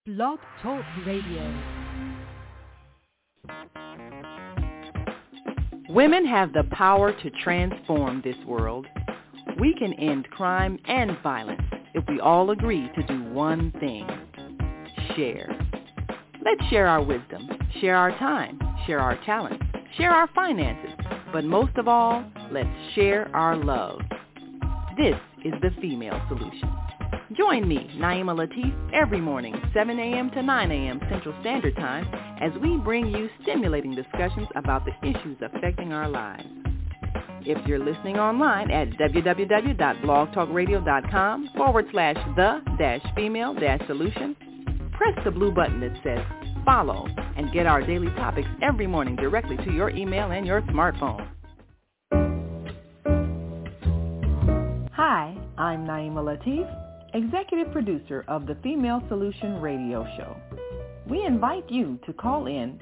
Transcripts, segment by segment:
Blog Talk Radio. Women have the power to transform this world. We can end crime and violence if we all agree to do one thing: share. Let's share our wisdom, share our time, share our talents, share our finances, but most of all, let's share our love. This is the Female Solution. Join me, Naima Latif, every morning, 7 a.m. to 9 a.m. Central Standard Time, as we bring you stimulating discussions about the issues affecting our lives. If you're listening online at www.blogtalkradio.com/the-female-solution, press the blue button that says follow and get our daily topics every morning directly to your email and your smartphone. Hi, I'm Naima Latif, Executive Producer of the Female Solution Radio Show. We invite you to call in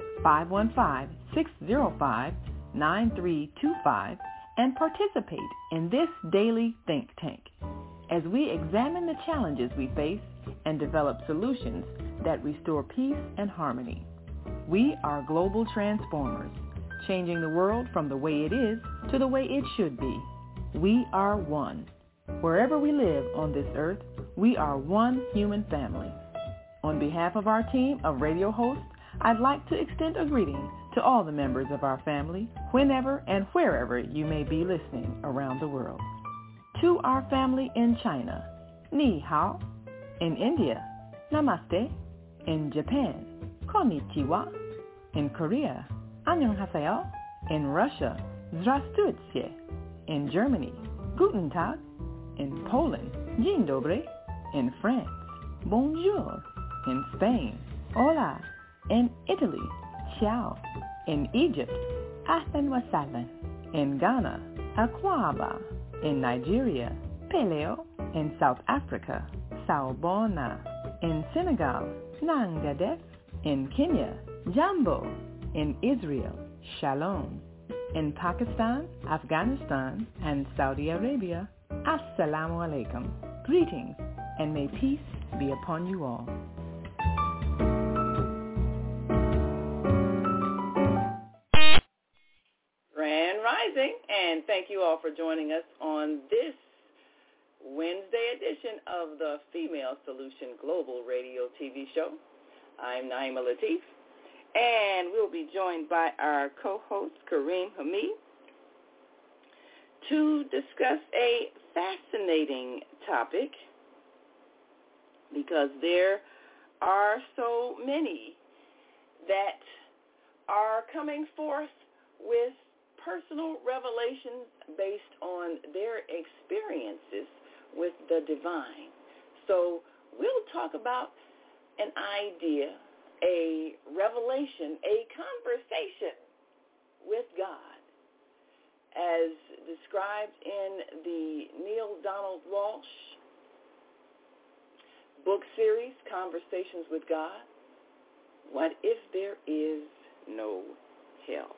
515-605-9325 and participate in this daily think tank as we examine the challenges we face and develop solutions that restore peace and harmony. We are global transformers, changing the world from the way it is to the way it should be. We are one. Wherever we live on this earth, we are one human family. On behalf of our team of radio hosts, I'd like to extend a greeting to all the members of our family, whenever and wherever you may be listening around the world. To our family in China, Ni Hao. In India, Namaste. In Japan, Konnichiwa. In Korea, Annyeonghaseyo. In Russia, Здравствуйте. In Germany, Guten Tag. In Poland, Dzień dobry. In France, Bonjour. In Spain, Hola. In Italy, Ciao. In Egypt, Ahlan wa sahlan. In Ghana, Akwaba. In Nigeria, Peleo. In South Africa, Sawubona. In Senegal, Nangadef. In Kenya, Jambo. In Israel, Shalom. In Pakistan, Afghanistan, and Saudi Arabia, Assalamu alaikum. Greetings, and may peace be upon you all. Grand Rising, and thank you all for joining us on this Wednesday edition of the Female Solution Global Radio TV show. I'm Naima Latif, and we'll be joined by our co-host, Kareem Hamid, to discuss a fascinating topic, because there are so many that are coming forth with personal revelations based on their experiences with the divine. So we'll talk about an idea, a revelation, a conversation with God, as described in the Neil Donald Walsh book series, Conversations with God. What if there is no hell?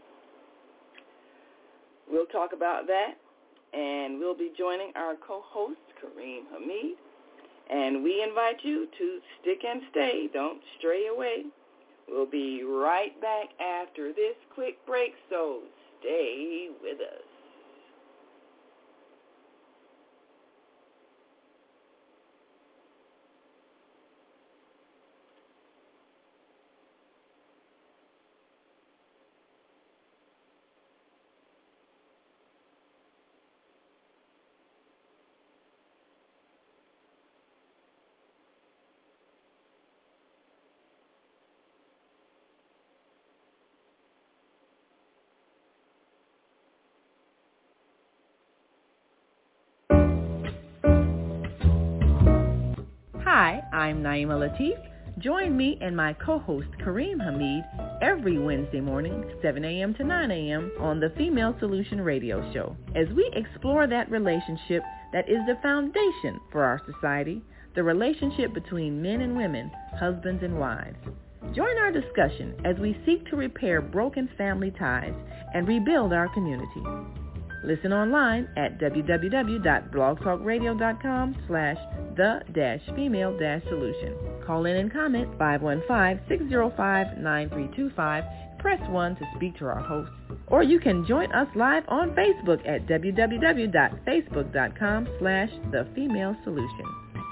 We'll talk about that, and we'll be joining our co-host, Kareem Hamid, and we invite you to stick and stay. Don't stray away. We'll be right back after this quick break, so stay with us. Hi, I'm Naima Latif. Join me and my co-host Kareem Hamid every Wednesday morning, 7 a.m. to 9 a.m. on the Female Solution Radio Show, as we explore that relationship that is the foundation for our society, the relationship between men and women, husbands and wives. Join our discussion as we seek to repair broken family ties and rebuild our community. Listen online at www.blogtalkradio.com/the-female-solution. Call in and comment 515-605-9325. Press 1 to speak to our hosts. Or you can join us live on Facebook at www.facebook.com/the-female-solution.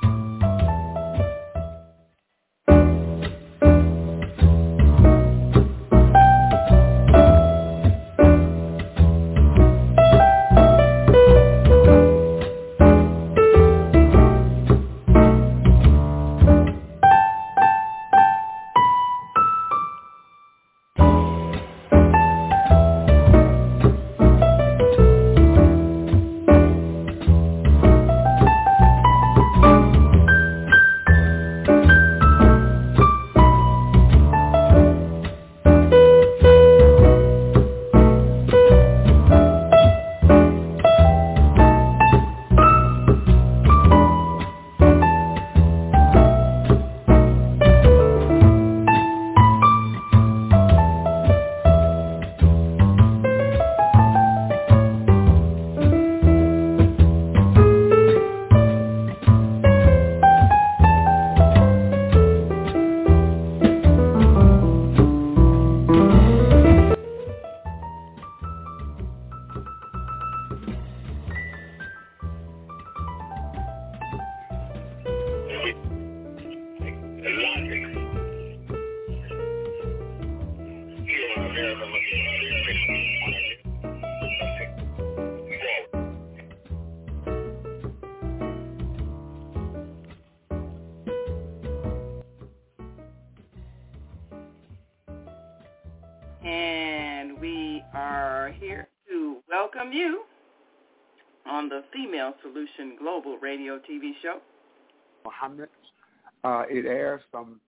And we are here to welcome you on the Female Solution Global Radio TV show. Muhammad. It airs from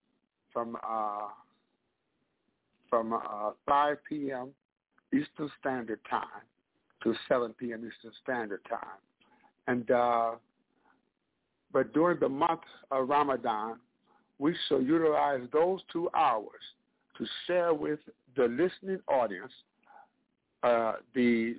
5 p.m. Eastern Standard Time to 7 p.m. Eastern Standard Time. And but during the month of Ramadan, we shall utilize those 2 hours to share with the listening audience the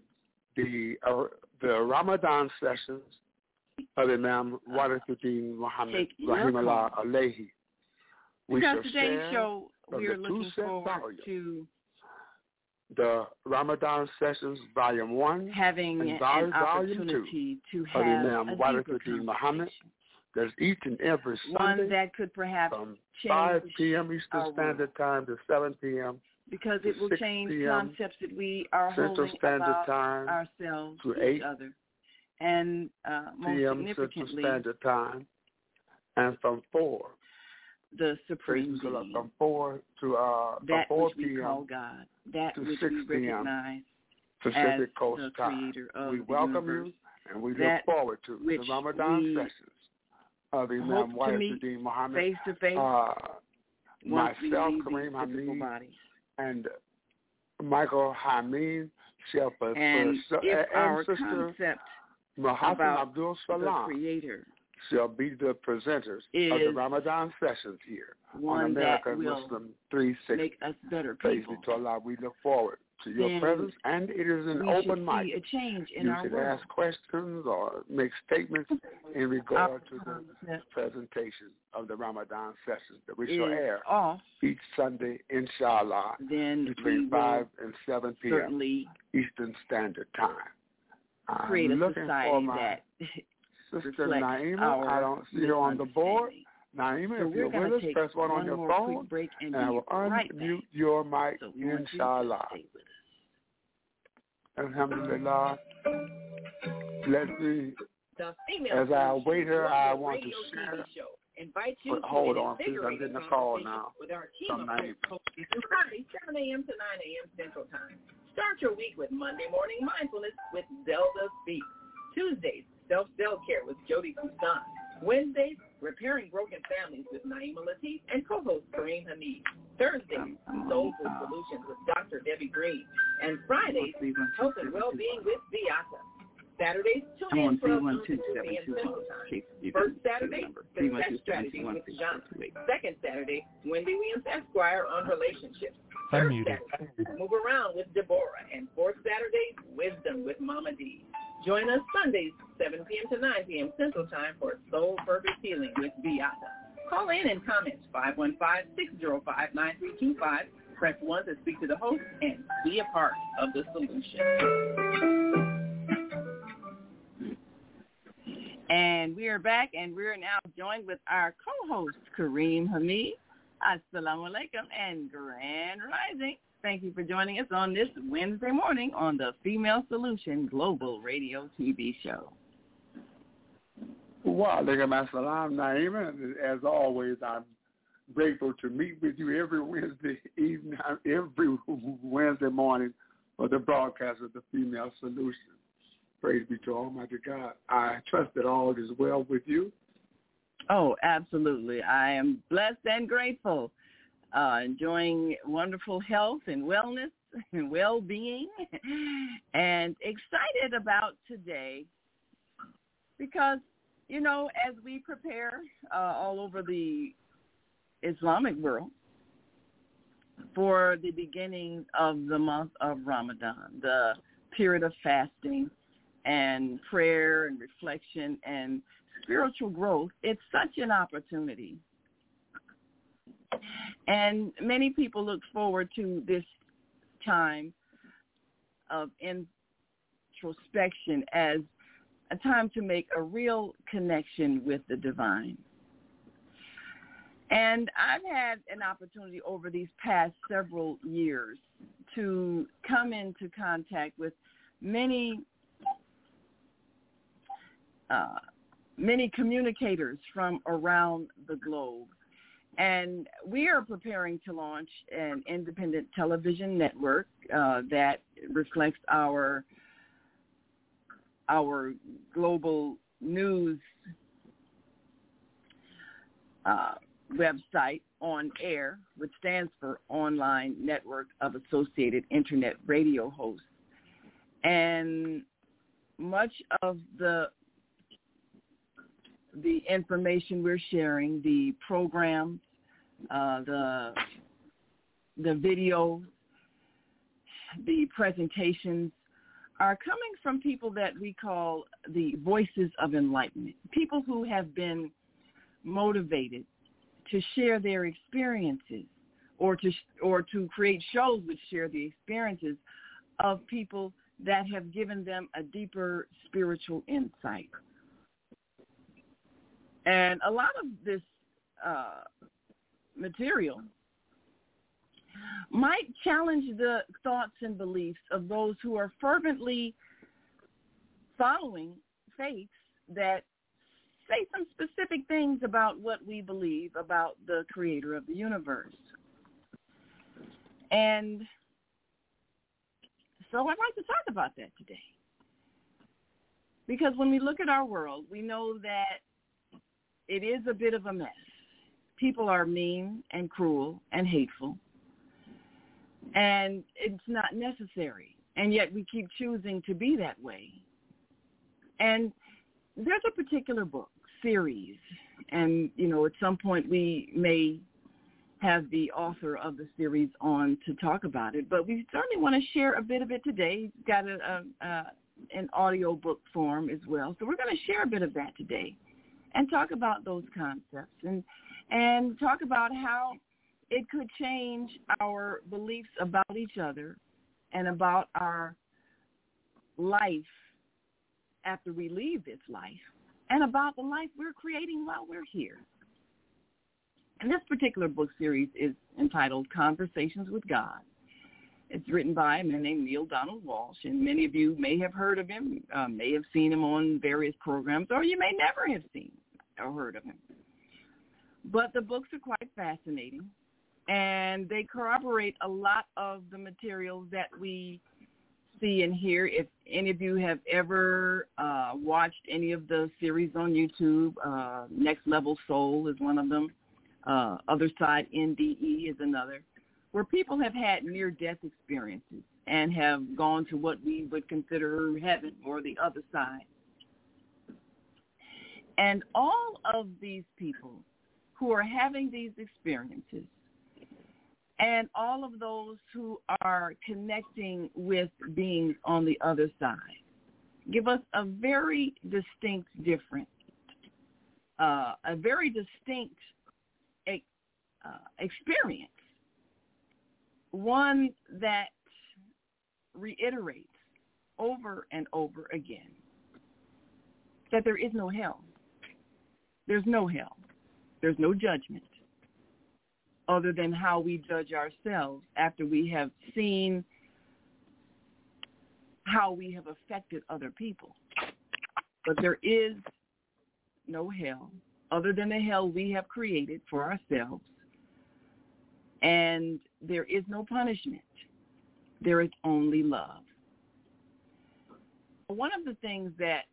Ramadan sessions of Imam Warithuddin Muhammad Rahimahullah Alayhi. Because today's show, we are looking forward to the Ramadan sessions, Volume 1, having and an Volume opportunity 2 to have Imam a deeper Warithuddin Muhammad. There's each and every Sunday one that could perhaps from change 5 p.m. Eastern Standard Time to 7 p.m. Because it will change concepts that we are Central holding Standard about Time ourselves to each 8 other. And most p.m. significantly, Central Standard Time, and from 4 the supreme being, from 4 to that from 4 which we p.m. call God, that to which 6 we p.m. recognize Pacific as Coast the Time. creator of We the welcome universe, you, and we look that forward to the which Ramadan we sessions of Imam hope to meet Warithuddin Muhammad, face to face, myself, Kareem Hamid, and Michael Hamid, Chef, and if our Sister concept Mahatma about Abdul the Salam creator shall be the presenters of the Ramadan sessions here on American Muslim 360. Make us better people. To Allah, we look forward to your presence, and it is an open mic. See a change in you our should world. ask questions or make statements in regard to the presentation of the Ramadan sessions that we shall air each Sunday, inshallah, between 5 and 7 p.m. Eastern Standard Time. Create I'm a looking society for my that sister Naima. I don't see her on the board. Naima, if you're with us, press 1 on your phone, and I will unmute your mic, inshallah. Alhamdulillah. Let's see. As I wait here, I want to share. But hold on, please. I'm getting a call now from Naima. Friday, 7 a.m. to 9 a.m. Central Time. Start your week with Monday Morning Mindfulness with Zelda Speaks. Tuesdays, Self-Cell Care with Jody Kusan. Wednesdays, Repairing Broken Families with Naima Latif and co-host Kareem Hamid. Thursdays, Soul Food Solutions with Dr. Debbie Green. And Fridays, Health and Wellbeing with Beata. Saturdays, 2 a.m. to 2 p.m. Central Time. First Saturday, Success Strategies with John. Second Saturday, Wendy Williams Esquire on relationships. Third Saturday, Move Around with Deborah. And fourth Saturday, Wisdom with Mama D. Join us Sundays, 7 p.m. to 9 p.m. Central Time for Soul Purpose Healing with Beata. Call in and comment 515-605-9325. Press 1 to speak to the host and be a part of the solution. And we are back, and we're now joined with our co-host, Kareem Hamid. Assalamu alaikum and grand rising. Thank you for joining us on this Wednesday morning on the Female Solution Global Radio TV show. Wa alaikum assalam, Naima. As always, I'm grateful to meet with you every Wednesday evening, every Wednesday morning for the broadcast of the Female Solution. Praise be to Almighty God. I trust that all is well with you. Oh, absolutely. I am blessed and grateful, enjoying wonderful health and wellness and well-being, and excited about today because, you know, as we prepare all over the Islamic world for the beginning of the month of Ramadan, the period of fasting and prayer and reflection and spiritual growth, it's such an opportunity. And many people look forward to this time of introspection as a time to make a real connection with the divine. And I've had an opportunity over these past several years to come into contact with many communicators from around the globe. And we are preparing to launch an independent television network that reflects our global news website On Air, which stands for Online Network of Associated Internet Radio Hosts. And much of the information we're sharing, the programs, the videos, the presentations are coming from people that we call the voices of enlightenment, people who have been motivated to share their experiences or to create shows which share the experiences of people that have given them a deeper spiritual insight. And a lot of this material might challenge the thoughts and beliefs of those who are fervently following faiths that say some specific things about what we believe about the creator of the universe. And so I'd like to talk about that today. Because when we look at our world, we know that it is a bit of a mess. People are mean and cruel and hateful. And it's not necessary. And yet we keep choosing to be that way. And there's a particular book, series, and, you know, at some point we may have the author of the series on to talk about it, but we certainly want to share a bit of it today. It's got an audio book form as well. So we're going to share a bit of that today and talk about those concepts and talk about how it could change our beliefs about each other and about our life after we leave this life and about the life we're creating while we're here. And this particular book series is entitled Conversations with God. It's written by a man named Neale Donald Walsch, and many of you may have heard of him, may have seen him on various programs, or you may never have seen or heard of him. But the books are quite fascinating, and they corroborate a lot of the materials that we see and hear. If any of you have ever watched any of the series on YouTube, Next Level Soul is one of them. Other Side NDE is another. where people have had near-death experiences and have gone to what we would consider heaven or the other side. And all of these people who are having these experiences and all of those who are connecting with beings on the other side give us a very distinct experience, one that reiterates over and over again that there is no hell. There's no hell. There's no judgment other than how we judge ourselves after we have seen how we have affected other people. But there is no hell other than the hell we have created for ourselves. And there is no punishment. There is only love. One of the things that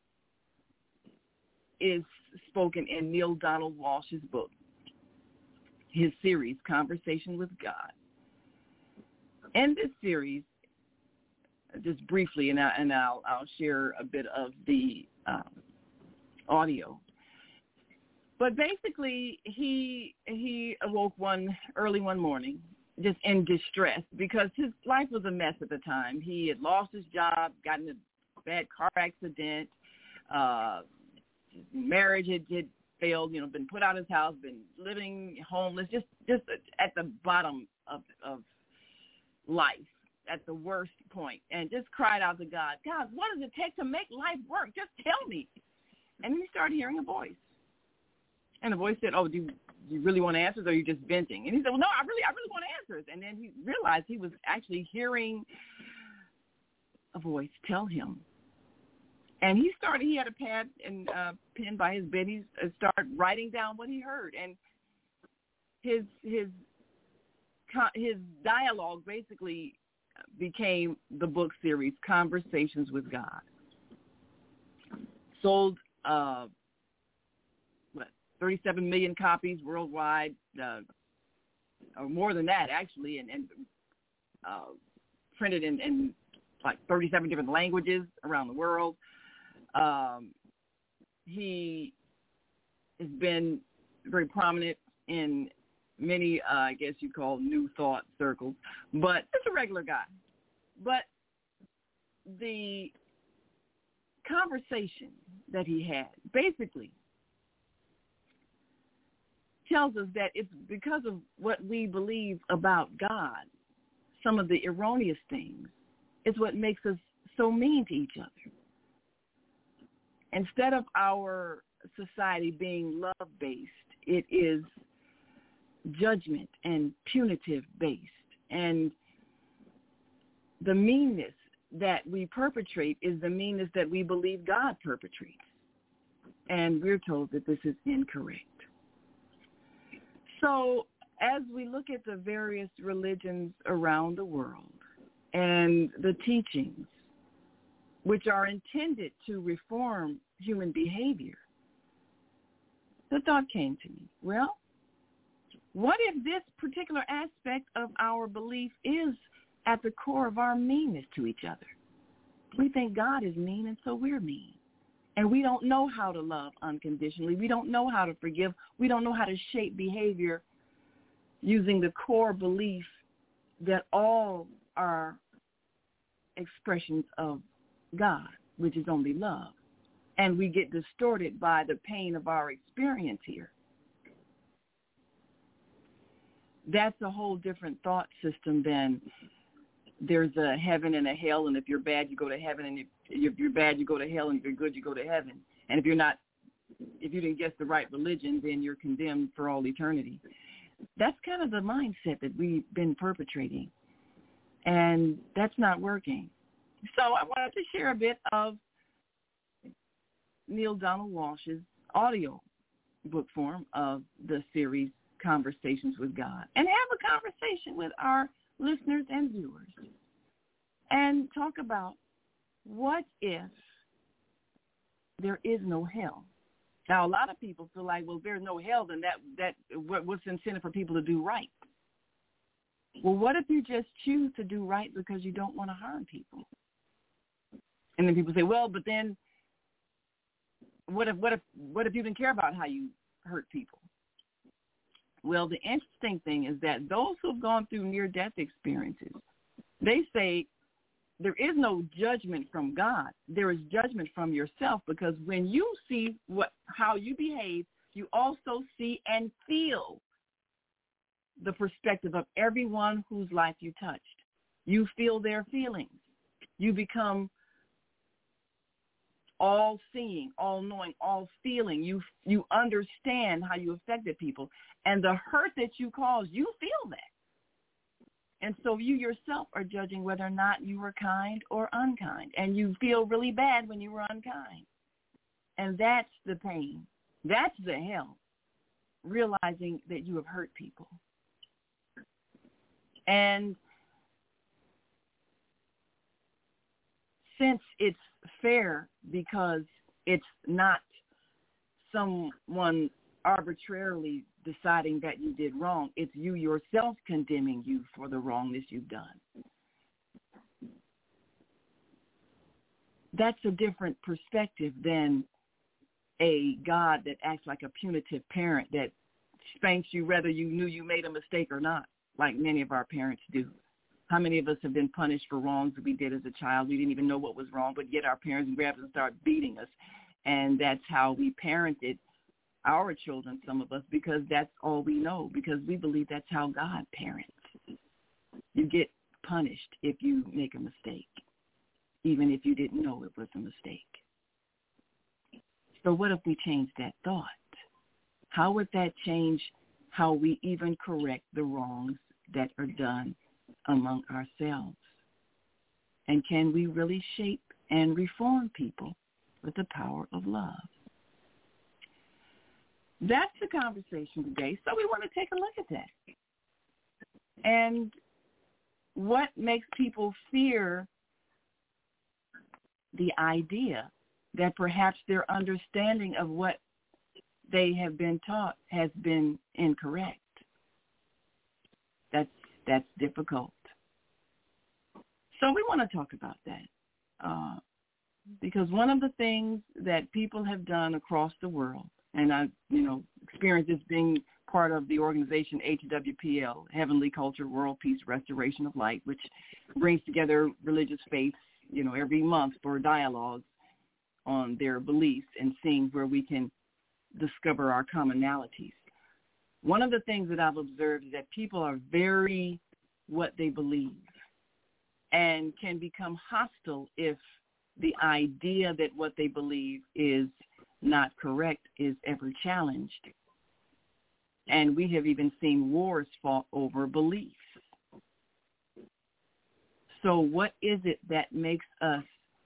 is spoken in Neale Donald Walsch's book, his series, Conversation with God. In this series, just briefly, and I'll share a bit of the audio. But basically, he awoke early one morning, just in distress, because his life was a mess at the time. He had lost his job, gotten in a bad car accident, his marriage had failed, been put out of his house, been living homeless, just at the bottom of life, at the worst point, and just cried out to God, God, what does it take to make life work? Just tell me. And then he started hearing a voice. And the voice said, oh, do you really want answers, or are you just venting? And he said, well, no, I really want answers. And then he realized he was actually hearing a voice tell him. And he had a pad and pen by his bed. He started writing down what he heard. And his dialogue basically became the book series, Conversations with God. Sold 37 million copies worldwide, or more than that, actually, and printed in like 37 different languages around the world. He has been very prominent in many, I guess you call New Thought circles, but just a regular guy. But the conversation that he had basically tells us that it's because of what we believe about God, some of the erroneous things, is what makes us so mean to each other. Instead of our society being love-based, it is judgment and punitive-based. And the meanness that we perpetrate is the meanness that we believe God perpetrates. And we're told that this is incorrect. So as we look at the various religions around the world and the teachings, which are intended to reform human behavior, the thought came to me, well, what if this particular aspect of our belief is at the core of our meanness to each other? We think God is mean, and so we're mean. And we don't know how to love unconditionally. We don't know how to forgive. We don't know how to shape behavior using the core belief that all are expressions of God, which is only love. And we get distorted by the pain of our experience here. That's a whole different thought system than there's a heaven and a hell, and if you're bad, you go to heaven, and if you're bad, you go to hell, and if you're good, you go to heaven. And if you didn't guess the right religion, then you're condemned for all eternity. That's kind of the mindset that we've been perpetrating, and that's not working. So I wanted to share a bit of Neale Donald Walsch's audio book form of the series Conversations with God, and have a conversation with our listeners and viewers and talk about what if there is no hell. Now, a lot of people feel like, well, if there's no hell, then that what's the incentive for people to do right? Well, what if you just choose to do right because you don't want to harm people? And then people say, well, but then what if you didn't care about how you hurt people? Well, the interesting thing is that those who have gone through near-death experiences, they say there is no judgment from God. There is judgment from yourself, because when you see how you behave, you also see and feel the perspective of everyone whose life you touched. You feel their feelings. You become all-seeing, all-knowing, all-feeling. You understand how you affected people. And the hurt that you caused, you feel that. And so you yourself are judging whether or not you were kind or unkind. And you feel really bad when you were unkind. And that's the pain. That's the hell, realizing that you have hurt people. And since it's fair, because it's not someone arbitrarily deciding that you did wrong, it's you yourself condemning you for the wrongness you've done. That's a different perspective than a God that acts like a punitive parent that spanks you whether you knew you made a mistake or not, like many of our parents do. How many of us have been punished for wrongs that we did as a child? We didn't even know what was wrong, but yet our parents grabbed us and started beating us. And that's how we parented our children, some of us, because that's all we know, because we believe that's how God parents. You get punished if you make a mistake, even if you didn't know it was a mistake. So what if we change that thought? How would that change how we even correct the wrongs that are done among ourselves? And can we really shape and reform people with the power of love? That's the conversation today. So we want to take a look at that. And what makes people fear the idea that perhaps their understanding of what they have been taught has been incorrect? That's difficult. So we want to talk about that because one of the things that people have done across the world, and I, experienced this being part of the organization HWPL, Heavenly Culture, World Peace, Restoration of Light, which brings together religious faiths, every month for dialogues on their beliefs and seeing where we can discover our commonalities. One of the things that I've observed is that people are very what they believe and can become hostile if the idea that what they believe is not correct is ever challenged. And we have even seen wars fought over beliefs. So what is it that makes us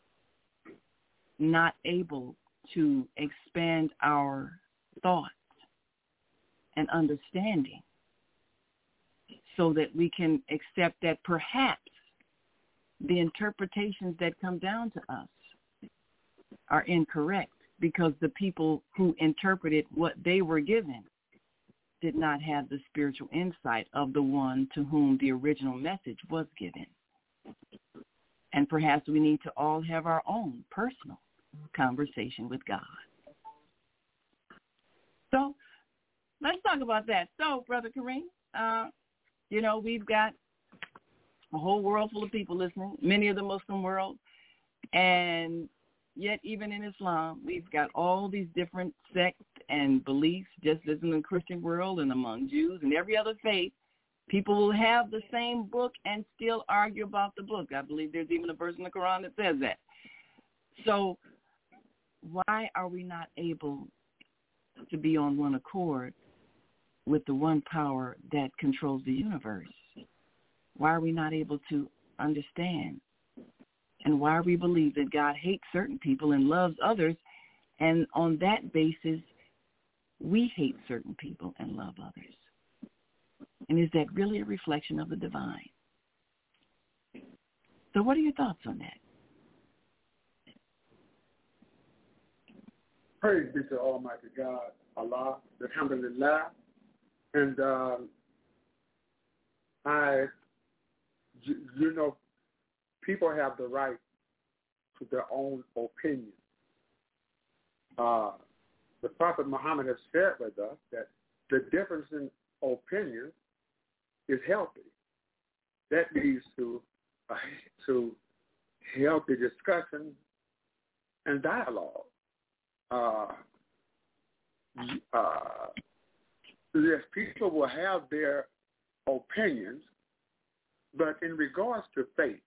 not able to expand our thoughts and understanding so that we can accept that perhaps the interpretations that come down to us are incorrect because the people who interpreted what they were given did not have the spiritual insight of the one to whom the original message was given. And perhaps we need to all have our own personal conversation with God. So let's talk about that. So, Brother Kareem, we've got a whole world full of people listening, many of the Muslim world, and yet even in Islam, we've got all these different sects and beliefs, just as in the Christian world and among Jews and every other faith. People will have the same book and still argue about the book. I believe there's even a verse in the Quran that says that. So why are we not able to be on one accord with the one power that controls the universe? Why are we not able to understand? And why we believe that God hates certain people and loves others, and on that basis, we hate certain people and love others? And is that really a reflection of the divine? So what are your thoughts on that? Praise be to Almighty God, Allah, alhamdulillah. And I you know, people have the right to their own opinion. The Prophet Muhammad has shared with us that the difference in opinion is healthy. That leads to healthy discussion and dialogue. Yes, people will have their opinions, but in regards to faith,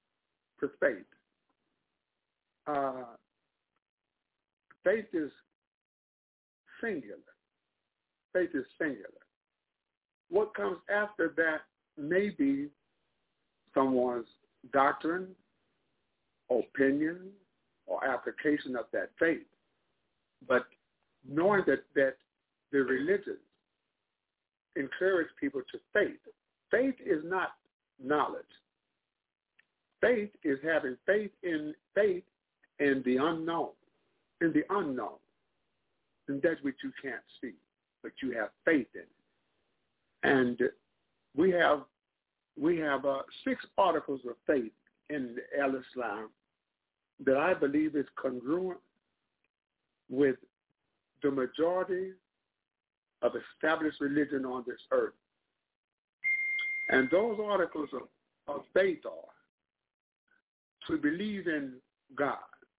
faith is singular. Faith is singular. What comes after that may be someone's doctrine, opinion, or application of that faith. But knowing that the religions encourage people to faith. Faith is not knowledge. Faith is having faith in the unknown, in that which you can't see, but you have faith in it. And we have 6 articles of faith in Al-Islam that I believe is congruent with the majority of established religion on this earth. And those articles of faith are to believe in God,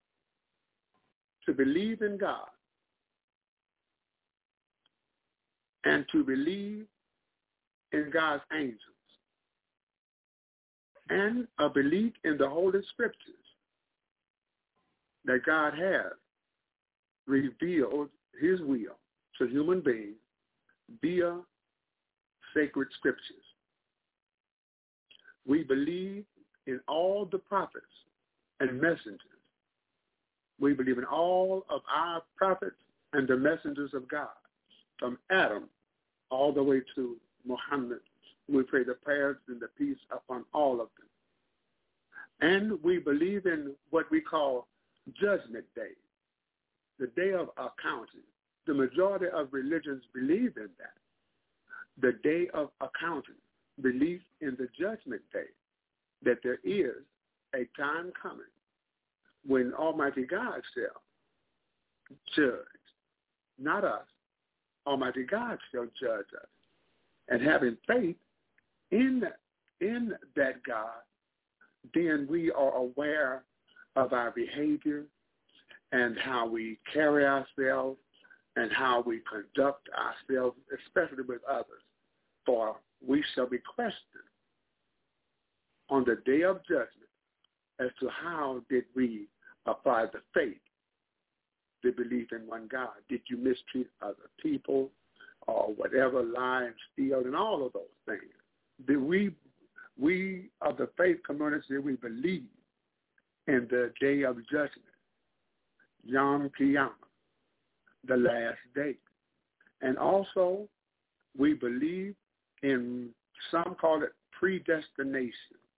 and to believe in God's angels, and a belief in the Holy Scriptures that God has revealed his will to human beings via sacred scriptures. We believe in all the prophets and messengers. We believe in all of our prophets and the messengers of God, from Adam all the way to Muhammad. We pray the prayers and the peace upon all of them. And we believe in what we call Judgment Day, the day of accounting. The majority of religions believe in that. The day of accounting, belief in the Judgment Day, that there is a time coming when Almighty God shall judge, not us. Almighty God shall judge us. And having faith in that God, then we are aware of our behavior and how we carry ourselves and how we conduct ourselves, especially with others. For we shall be questioned on the day of judgment as to how did we apply the faith, the belief in one God. Did you mistreat other people or whatever, lie and steal and all of those things? Did we of the faith community, we believe in the day of judgment, Yom Kippur, the last day. And also, we believe in, some call it predestination.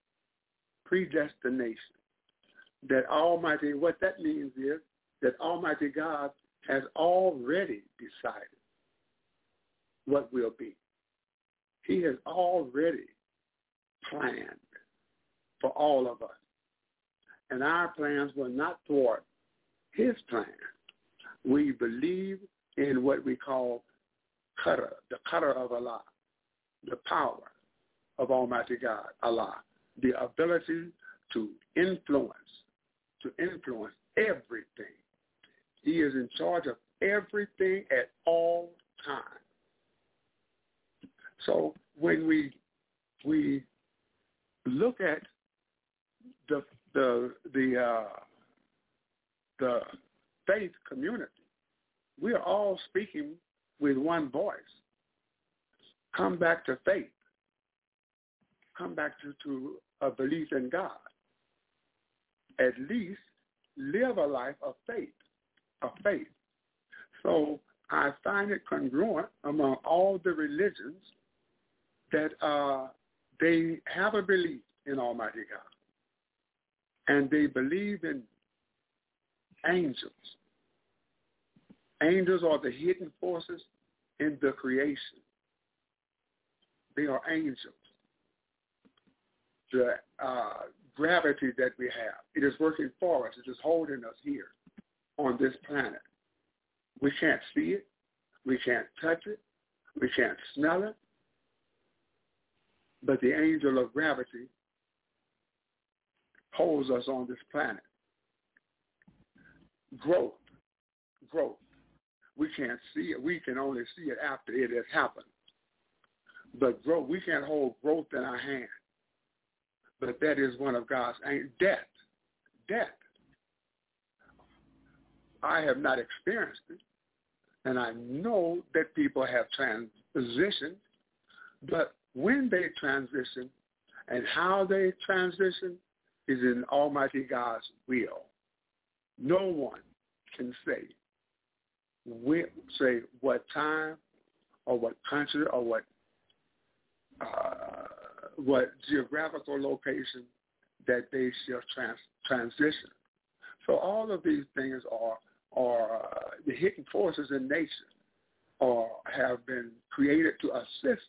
That Almighty, what that means is that Almighty God has already decided what will be. He has already planned for all of us. And our plans will not thwart his plan. We believe in what we call Qadr, the Qadr of Allah, the power of Almighty God, Allah, the ability to influence everything. He is in charge of everything at all times. So when we look at the faith community, we are all speaking with one voice. Come back to faith. Come back to a belief in God. At least live a life of faith. So I find it congruent among all the religions that they have a belief in Almighty God. And they believe in angels. Angels are the hidden forces in the creation. They are angels. the gravity that we have. It is working for us. It is holding us here on this planet. We can't see it. We can't touch it. We can't smell it. But the angel of gravity holds us on this planet. Growth. We can't see it. We can only see it after it has happened. But growth, we can't hold growth in our hand. But that is one of God's angels. Death. I have not experienced it. And I know that people have transitioned. But when they transition and how they transition is in Almighty God's will. No one can say what time or what country or what geographical location that they shall transition. So all of these things are the hidden forces in nature or have been created to assist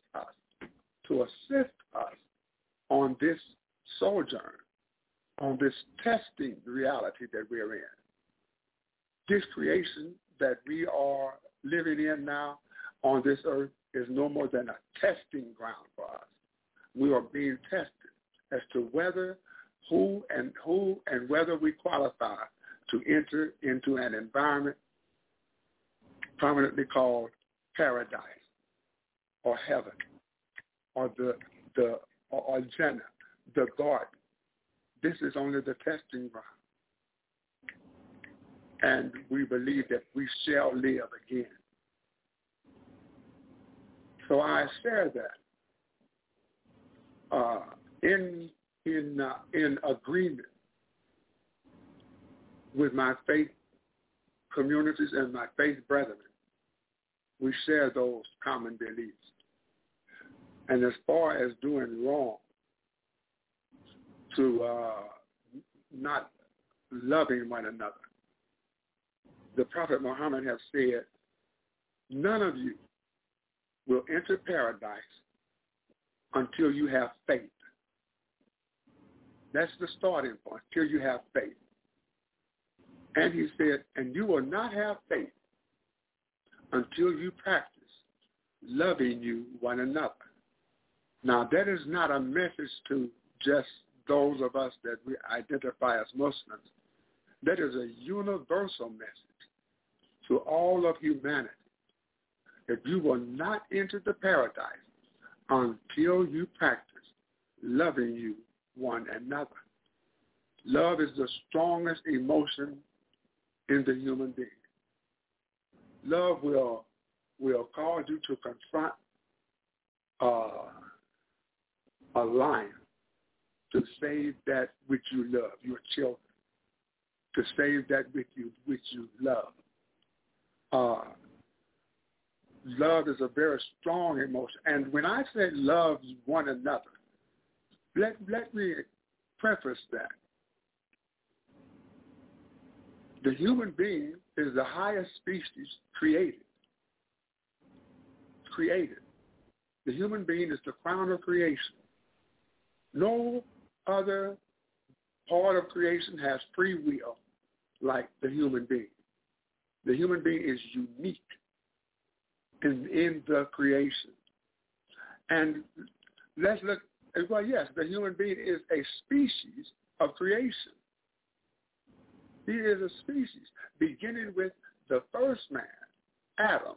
us on this sojourn, on this testing reality that we're in. This creation that we are living in now on this earth is no more than a testing ground for us. We are being tested as to who and whether we qualify to enter into an environment prominently called paradise or heaven or or Jannah, the garden. This is only the testing ground. And we believe that we shall live again. So I share that in agreement with my faith communities and my faith brethren. We share those common beliefs. And as far as doing wrong, to not loving one another, the Prophet Muhammad has said, none of you will enter paradise until you have faith. That's the starting point, till you have faith. And he said, and you will not have faith until you practice loving you one another. Now, that is not a message to just those of us that we identify as Muslims. That is a universal message to all of humanity. That you will not enter the paradise until you practice loving you one another. Love is the strongest emotion in the human being. Love will cause you to confront a lion to save that which you love, your children, to save that which you love. Love is a very strong emotion. And when I say love one another, let me preface that. The human being is the highest species created. The human being is the crown of creation. No other part of creation has free will like the human being. The human being is unique in the creation. And let's look, well, yes, the human being is a species of creation. He is a species, beginning with the first man, Adam.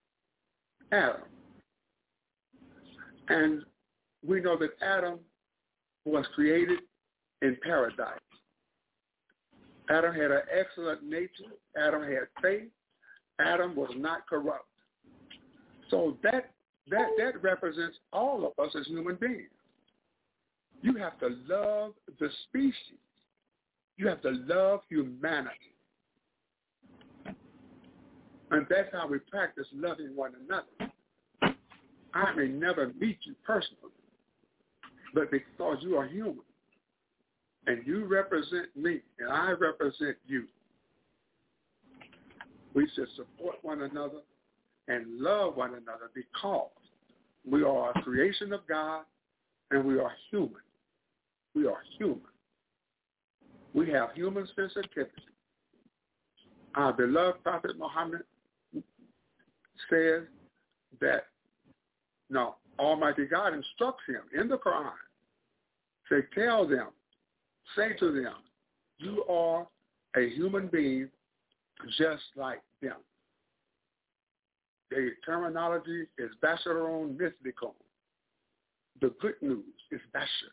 And we know that Adam was created in paradise. Adam had an excellent nature. Adam had faith. Adam was not corrupt. So that represents all of us as human beings. You have to love the species. You have to love humanity. And that's how we practice loving one another. I may never meet you personally, but because you are human, and you represent me, and I represent you, we should support one another and love one another because we are a creation of God and we are human. We are human. We have human sensitivity. Our beloved Prophet Muhammad says that, no, Almighty God instructs him in the Quran. Say to them, you are a human being just like them. The terminology is Basharun Mislikum. The good news is Bashar.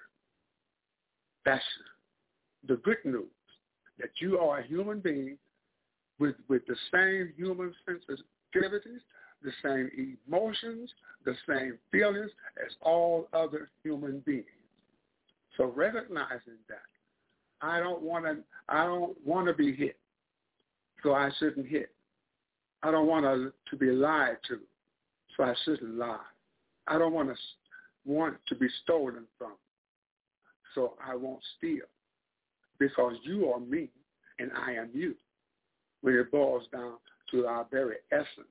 The good news that you are a human being with the same human sensitivities, the same emotions, the same feelings as all other human beings. So recognizing that, I don't want to be hit, so I shouldn't hit. I don't want to be lied to, so I shouldn't lie. I don't want to be stolen from, so I won't steal. Because you are me and I am you. When it boils down to our very essence,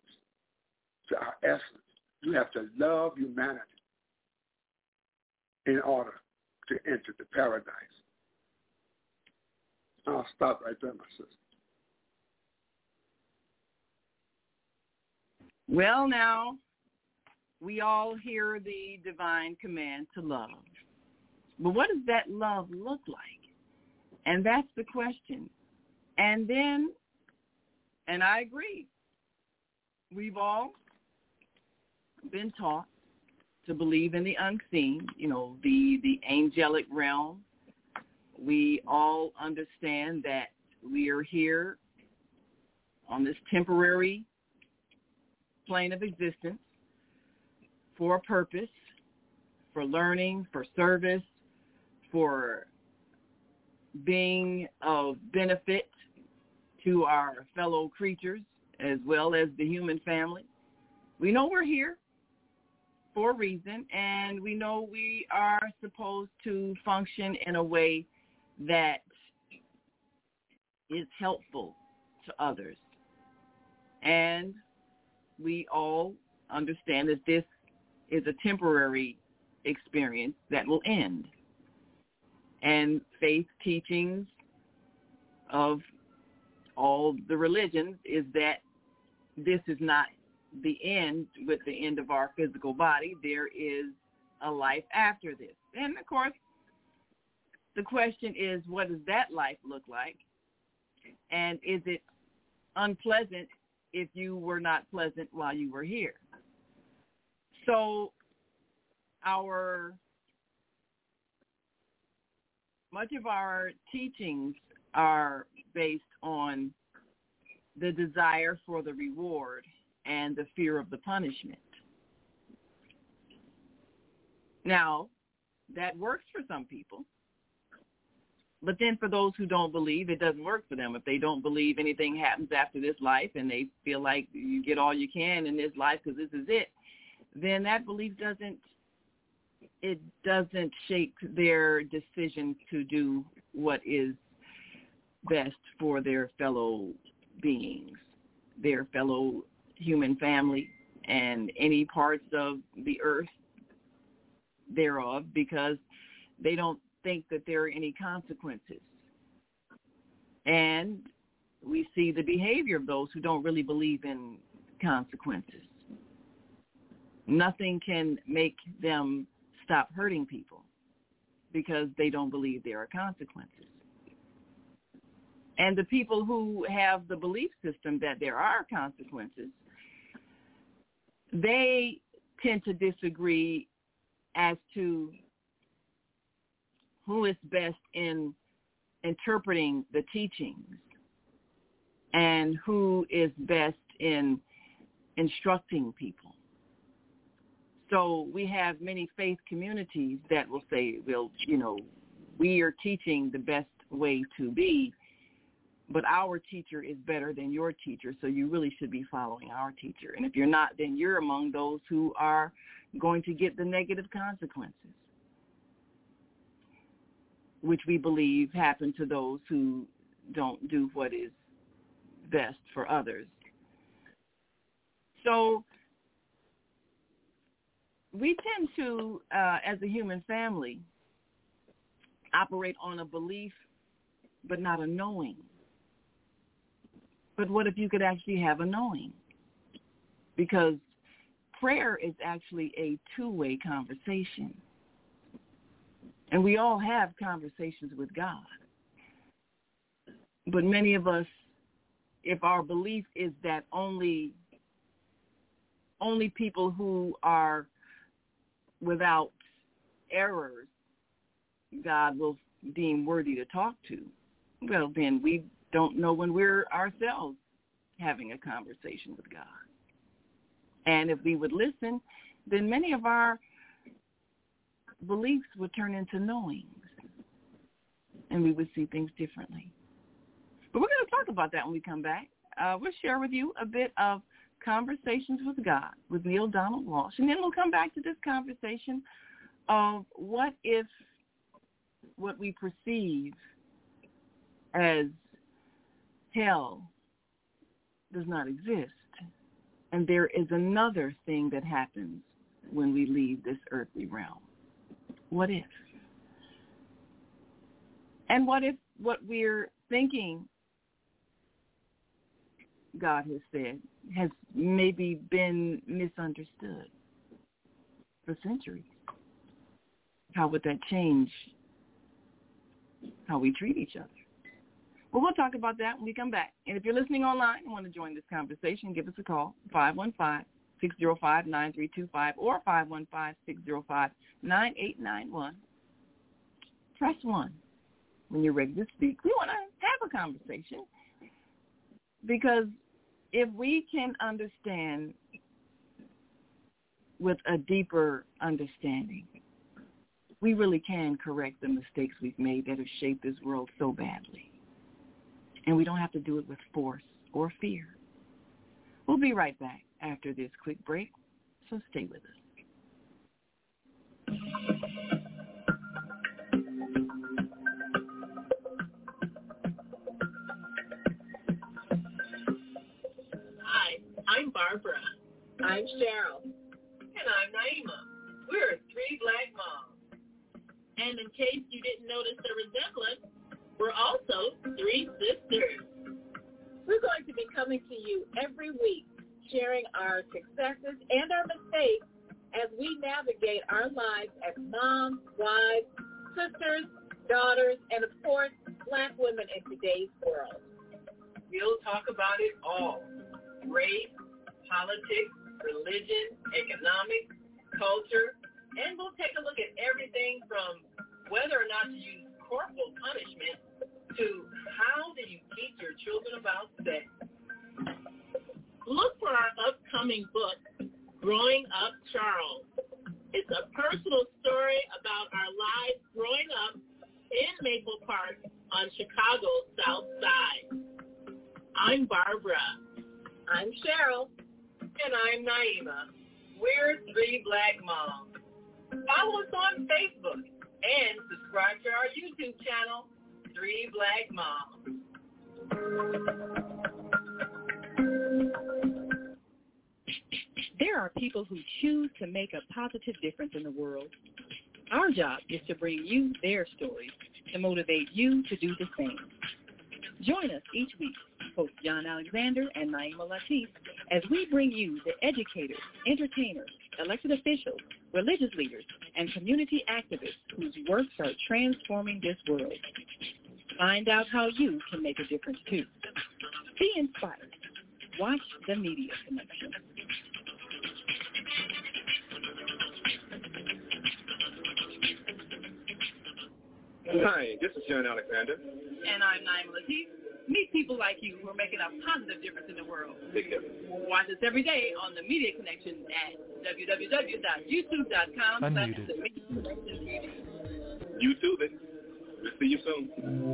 you have to love humanity in order to enter the paradise. I'll stop right there, my sister. Well, now, we all hear the divine command to love. But what does that love look like? And that's the question. And then, and I agree, we've all been taught to believe in the unseen, the angelic realm. We all understand that we are here on this temporary plane of existence for a purpose, for learning, for service, for being of benefit to our fellow creatures as well as the human family. We know we're here for a reason, and we know we are supposed to function in a way that is helpful to others. And we all understand that this is a temporary experience that will end. And faith teachings of all the religions is that this is not the end with the end of our physical body. There is a life after this. And, of course, the question is, what does that life look like? And is it unpleasant if you were not pleasant while you were here? So much of our teachings are based on the desire for the reward and the fear of the punishment. Now, that works for some people. But then for those who don't believe, it doesn't work for them. If they don't believe anything happens after this life and they feel like you get all you can in this life because this is it, then that belief doesn't shape their decision to do what is best for their fellow beings, their fellow human family, and any parts of the earth thereof, because they don't think that there are any consequences. And we see the behavior of those who don't really believe in consequences. Nothing can make them stop hurting people because they don't believe there are consequences. And the people who have the belief system that there are consequences, they tend to disagree as to who is best in interpreting the teachings and who is best in instructing people. So we have many faith communities that will say, well, we are teaching the best way to be, but our teacher is better than your teacher, so you really should be following our teacher. And if you're not, then you're among those who are going to get the negative consequences, which we believe happen to those who don't do what is best for others. So we tend to, as a human family, operate on a belief but not a knowing. But what if you could actually have a knowing? Because prayer is actually a two-way conversation. And we all have conversations with God. But many of us, if our belief is that only people who are without errors God will deem worthy to talk to, well, then we don't know when we're ourselves having a conversation with God. And if we would listen, then many of our beliefs would turn into knowings, and we would see things differently. But we're going to talk about that when we come back. We'll share with you a bit of Conversations with God with Neale Donald Walsch, and then we'll come back to this conversation of what if what we perceive as hell does not exist, and there is another thing that happens when we leave this earthly realm. What if? And what if what we're thinking God has said has maybe been misunderstood for centuries? How would that change how we treat each other? Well, we'll talk about that when we come back. And if you're listening online and want to join this conversation, give us a call, 515-605-9325 or 515-605-9891. Press 1 when you're ready to speak. We want to have a conversation, because if we can understand with a deeper understanding, we really can correct the mistakes we've made that have shaped this world so badly. And we don't have to do it with force or fear. We'll be right back after this quick break, so stay with us. Hi, I'm Barbara. I'm Cheryl. And I'm Naima. We're 3 Black moms. And in case you didn't notice the resemblance, we're also 3 sisters. We're going to be coming to you every week, sharing our successes and our mistakes as we navigate our lives as moms, wives, sisters, daughters, and of course, Black women in today's world. We'll talk about it all: race, politics, religion, economics, culture, and we'll take a look at everything from whether or not to use corporal punishment to how do you teach your children about sex. Look for our upcoming book, Growing Up Charles. It's a personal story about our lives growing up in Maple Park on Chicago's South Side. I'm Barbara. I'm Cheryl. And I'm Naima. We're 3 Black moms. Follow us on Facebook and subscribe to our YouTube channel, 3 Black Moms. There are people who choose to make a positive difference in the world. Our job is to bring you their stories to motivate you to do the same. Join us each week, host John Alexander and Naima Latif, as we bring you the educators, entertainers, elected officials, religious leaders, and community activists whose works are transforming this world. Find out how you can make a difference too. Be inspired. Watch The Media Connection. Hi, this is John Alexander. And I'm Naima Latif. Meet people like you who are making a positive difference in the world. Big difference. Watch us every day on The Media Connection at www.youtube.com/TheMediaConnectionTV. YouTube it. We'll see you soon.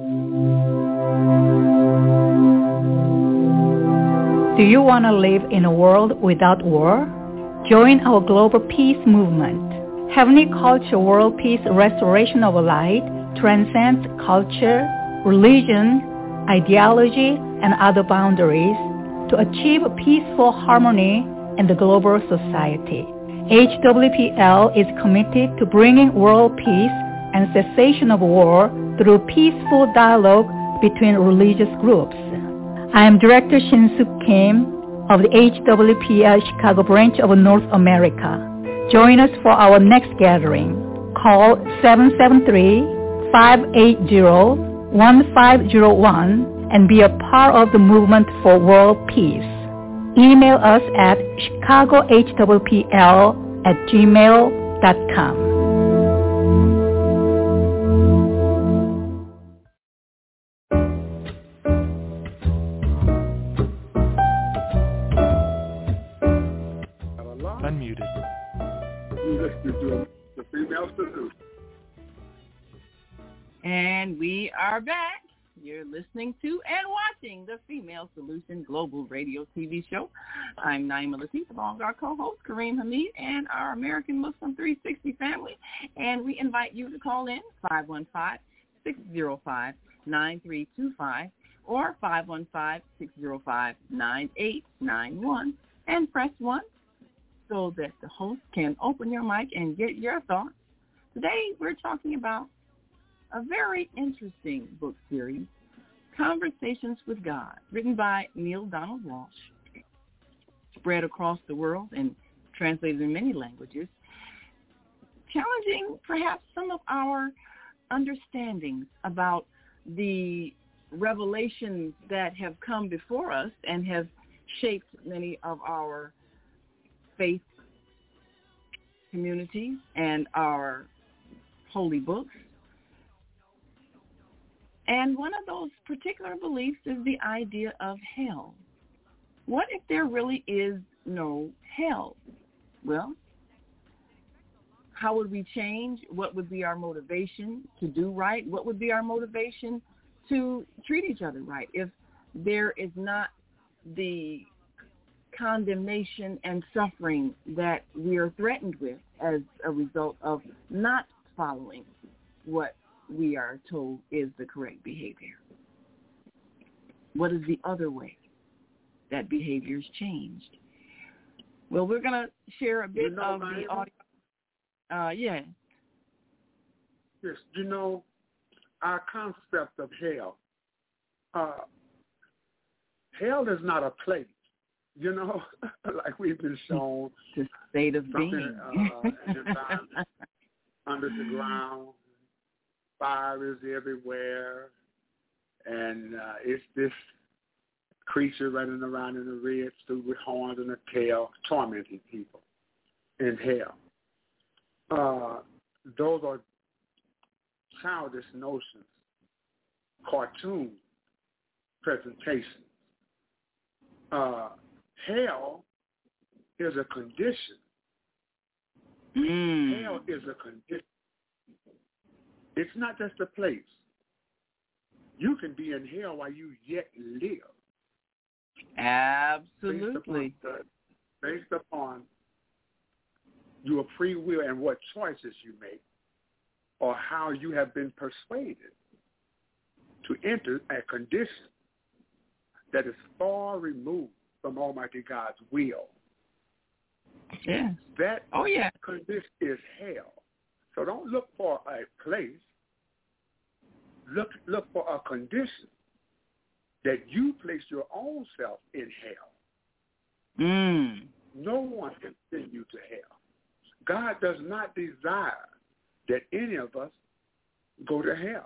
Do you want to live in a world without war? Join our global peace movement. Heavenly Culture World Peace Restoration of Light transcends culture, religion, ideology, and other boundaries to achieve peaceful harmony in the global society. HWPL is committed to bringing world peace and cessation of war through peaceful dialogue between religious groups. I am Director Shin-Suk Kim of the HWPL Chicago branch of North America. Join us for our next gathering. Call 773-580-1501 and be a part of the movement for world peace. Email us at chicagohwpl@gmail.com. Unmuted. You listen to the Female Solution. And we are back. You're listening to and watching the Female Solution Global Radio TV show. I'm Naima Latif, along with our co-host Kareem Hamid and our American Muslim 360 family. And we invite you to call in 515-605-9325 or 515-605-9891 and press 1 so that the host can open your mic and get your thoughts. Today we're talking about a very interesting book series, Conversations with God, written by Neale Donald Walsch, spread across the world and translated in many languages, challenging perhaps some of our understandings about the revelations that have come before us and have shaped many of our faith communities and our holy books. And one of those particular beliefs is the idea of hell. What if there really is no hell? Well, how would we change? What would be our motivation to do right? What would be our motivation to treat each other right if there is not the condemnation and suffering that we are threatened with as a result of not following what we are told is the correct behavior? What is the other way that behavior's changed? Well, we're going to share a bit of the audio. Yeah. Yes, our concept of hell. Hell is not a place, like we've been shown. The state of being. An environment under the ground. Fire is everywhere, and it's this creature running around in a red suit with horns and a tail, tormenting people in hell. Those are childish notions, cartoon presentations. Hell is a condition. Hell is a condition. It's not just a place. You can be in hell while you yet live. Absolutely. Based upon your free will and what choices you make, or how you have been persuaded to enter a condition that is far removed from Almighty God's will. Yes. That condition is hell. So don't look for a place. Look for a condition that you place your own self in hell. No one can send you to hell. God does not desire that any of us go to hell.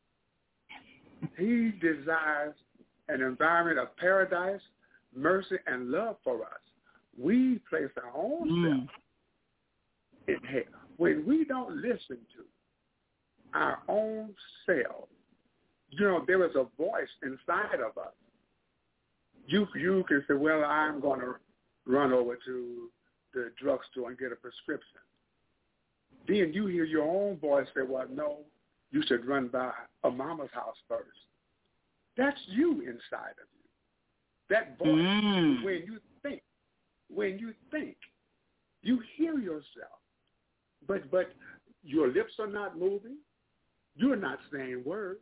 He desires an environment of paradise, mercy, and love for us. We place our own self in hell. When we don't listen to our own self, there is a voice inside of us. You can say, well, I'm going to run over to the drugstore and get a prescription. Then you hear your own voice say, well, no, you should run by a mama's house first. That's you inside of you. That voice, when you think, you hear yourself. But your lips are not moving. You're not saying words.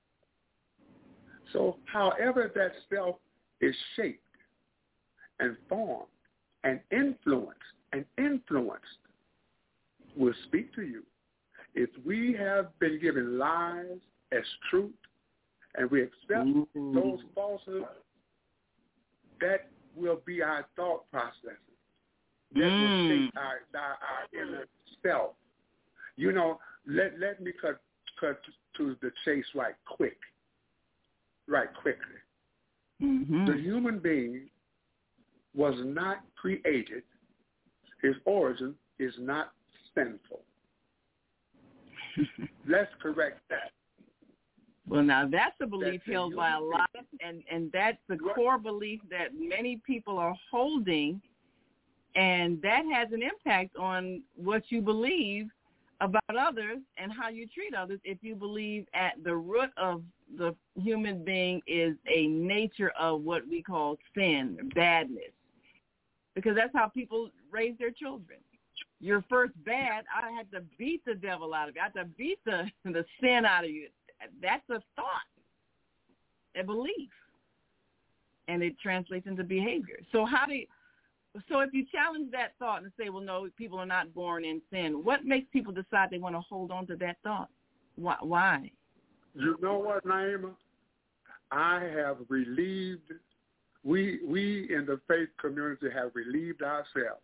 So however that self is shaped and formed and influenced will speak to you. If we have been given lies as truth and we accept those falsehoods, that will be our thought processes. That will shape our inner self. You know, let me cut to the chase right quickly. Mm-hmm. The human being was not created. His origin is not sinful. Let's correct that. Well, now that's a belief held by a lot, and that's the core belief that many people are holding, and that has an impact on what you believe about others and how you treat others. If you believe at the root of the human being is a nature of what we call sin, badness, because that's how people raise their children. You're first bad, I had to beat the devil out of you. I had to beat the sin out of you. That's a thought, a belief, and it translates into behavior. So if you challenge that thought and say, well, no, people are not born in sin, what makes people decide they want to hold on to that thought? Why? You know what, Naima? I have relieved, we in the faith community have relieved ourselves.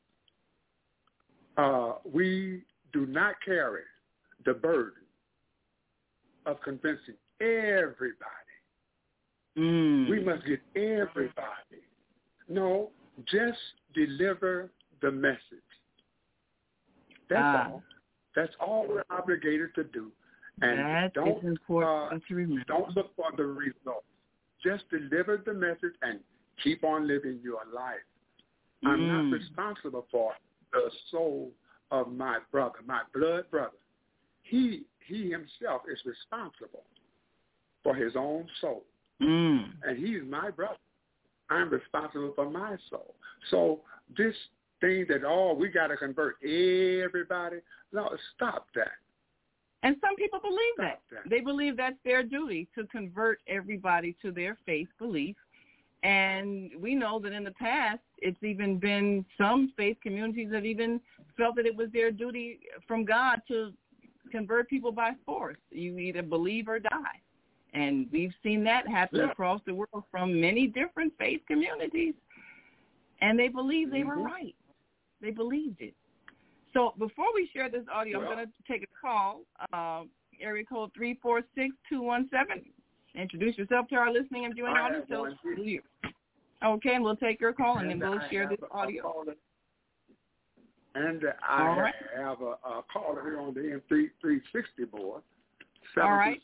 We do not carry the burden of convincing everybody. We must get everybody. No, just deliver the message. That's all. That's all we're obligated to do. And that is important to remember. Don't look for the results. Just deliver the message and keep on living your life. I'm not responsible for the soul of my brother, my blood brother. He himself is responsible for his own soul. And he is my brother. I'm responsible for my soul. So this thing that, we got to convert everybody, no, stop that. And some people believe that. They believe that's their duty to convert everybody to their faith belief. And we know that in the past, it's even been some faith communities that even felt that it was their duty from God to convert people by force. You either believe or die. And we've seen that happen across the world from many different faith communities. And they believed they were right. They believed it. So before we share this audio, I'm going to take a call, area code 346-217. Introduce yourself to our listening and viewing audience. Okay, and we'll take your call, and then we'll share this audio. And I have a caller here on the M360 board. All right.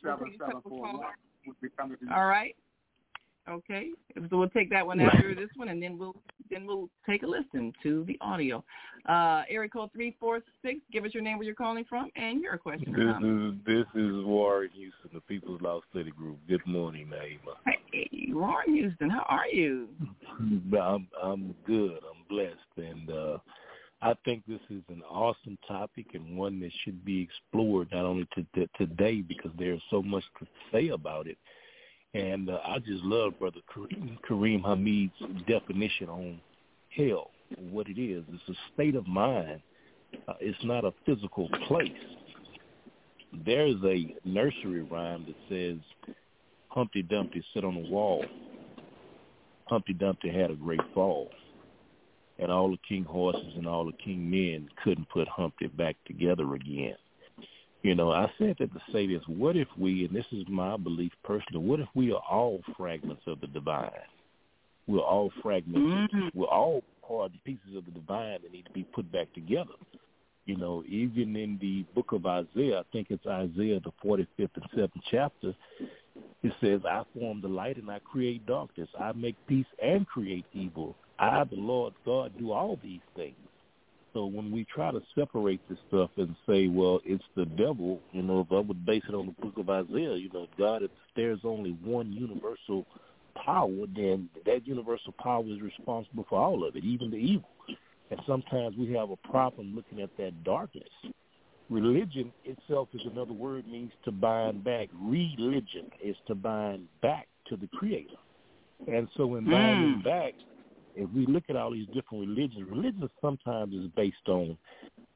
All right. Okay. So we'll take that one after this one, and then we'll take a listen to the audio. Area code 346. Give us your name, where you're calling from, and your question. This is Warren Houston, the People's Law Study Group. Good morning, Naima. Hey, Warren Houston, how are you? I'm good. I'm blessed, and I think this is an awesome topic and one that should be explored not only today because there's so much to say about it. And I just love Brother Kareem Hamid's definition on hell, what it is. It's a state of mind. It's not a physical place. There's a nursery rhyme that says, Humpty Dumpty sit on the wall. Humpty Dumpty had a great fall. And all the king horses and all the king men couldn't put Humpty back together again. You know, I said that to say this, what if we, and this is my belief personally, what if we are all fragments of the divine? We're all fragments. We're all pieces of the divine that need to be put back together. You know, even in the book of Isaiah, I think it's Isaiah, the 45th and 7th chapter, it says, I form the light and I create darkness. I make peace and create evil. I, the Lord God, do all these things. So when we try to separate this stuff and say, well, it's the devil, you know, if I would base it on the book of Isaiah, you know, God, if there's only one universal power, then that universal power is responsible for all of it, even the evil. And sometimes we have a problem looking at that darkness. Religion itself is another word, means to bind back. Religion is to bind back to the Creator. And so in binding back, if we look at all these different religions, religion sometimes is based on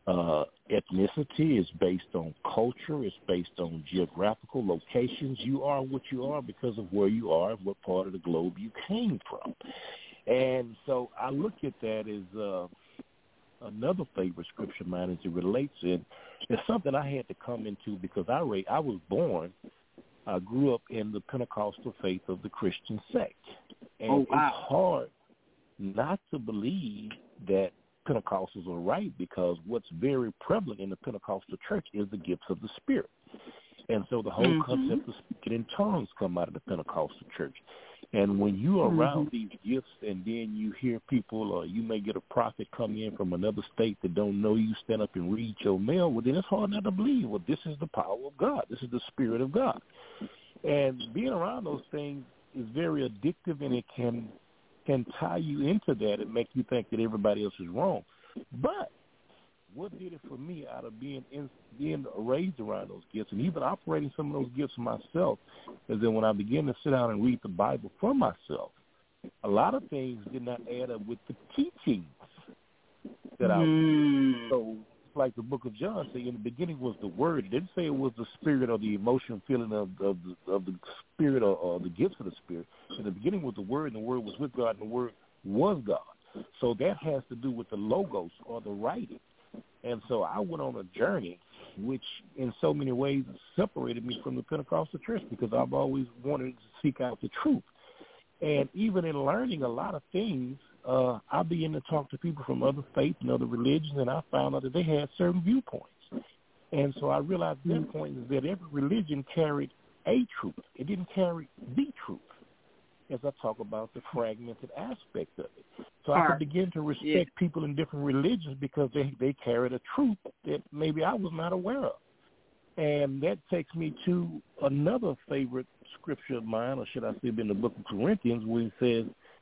ethnicity. It's based on culture. It's based on geographical locations. You are what you are because of where you are and what part of the globe you came from. And so I look at that as another favorite scripture of mine as it relates in. It's something I had to come into because I was born, I grew up in the Pentecostal faith of the Christian sect. And it's hard not to believe that Pentecostals are right because what's very prevalent in the Pentecostal church is the gifts of the Spirit. And so the whole concept of speaking in tongues come out of the Pentecostal church. And when you are around these gifts and then you hear people or you may get a prophet come in from another state that don't know you, stand up and read your mail, well, then it's hard not to believe, well, this is the power of God. This is the Spirit of God. And being around those things is very addictive, and it can tie you into that and make you think that everybody else is wrong. But what did it for me out of being raised around those gifts and even operating some of those gifts myself is that when I began to sit down and read the Bible for myself, a lot of things did not add up with the teachings that I was. So like the book of John say, in the beginning was the Word. It didn't say it was the Spirit or the emotional feeling of the Spirit or the gifts of the Spirit. In the beginning was the Word, and the Word was with God, and the Word was God. So that has to do with the logos or the writing. And so I went on a journey which in so many ways separated me from the Pentecostal church because I've always wanted to seek out the truth. And even in learning a lot of things, I began to talk to people from other faiths and other religions, and I found out that they had certain viewpoints. And so I realized at that point is that every religion carried a truth. It didn't carry the truth, as I talk about the fragmented aspect of it. So I could begin to respect people in different religions because they carried a truth that maybe I was not aware of. And that takes me to another favorite scripture of mine, or should I say in the book of Corinthians, where it says,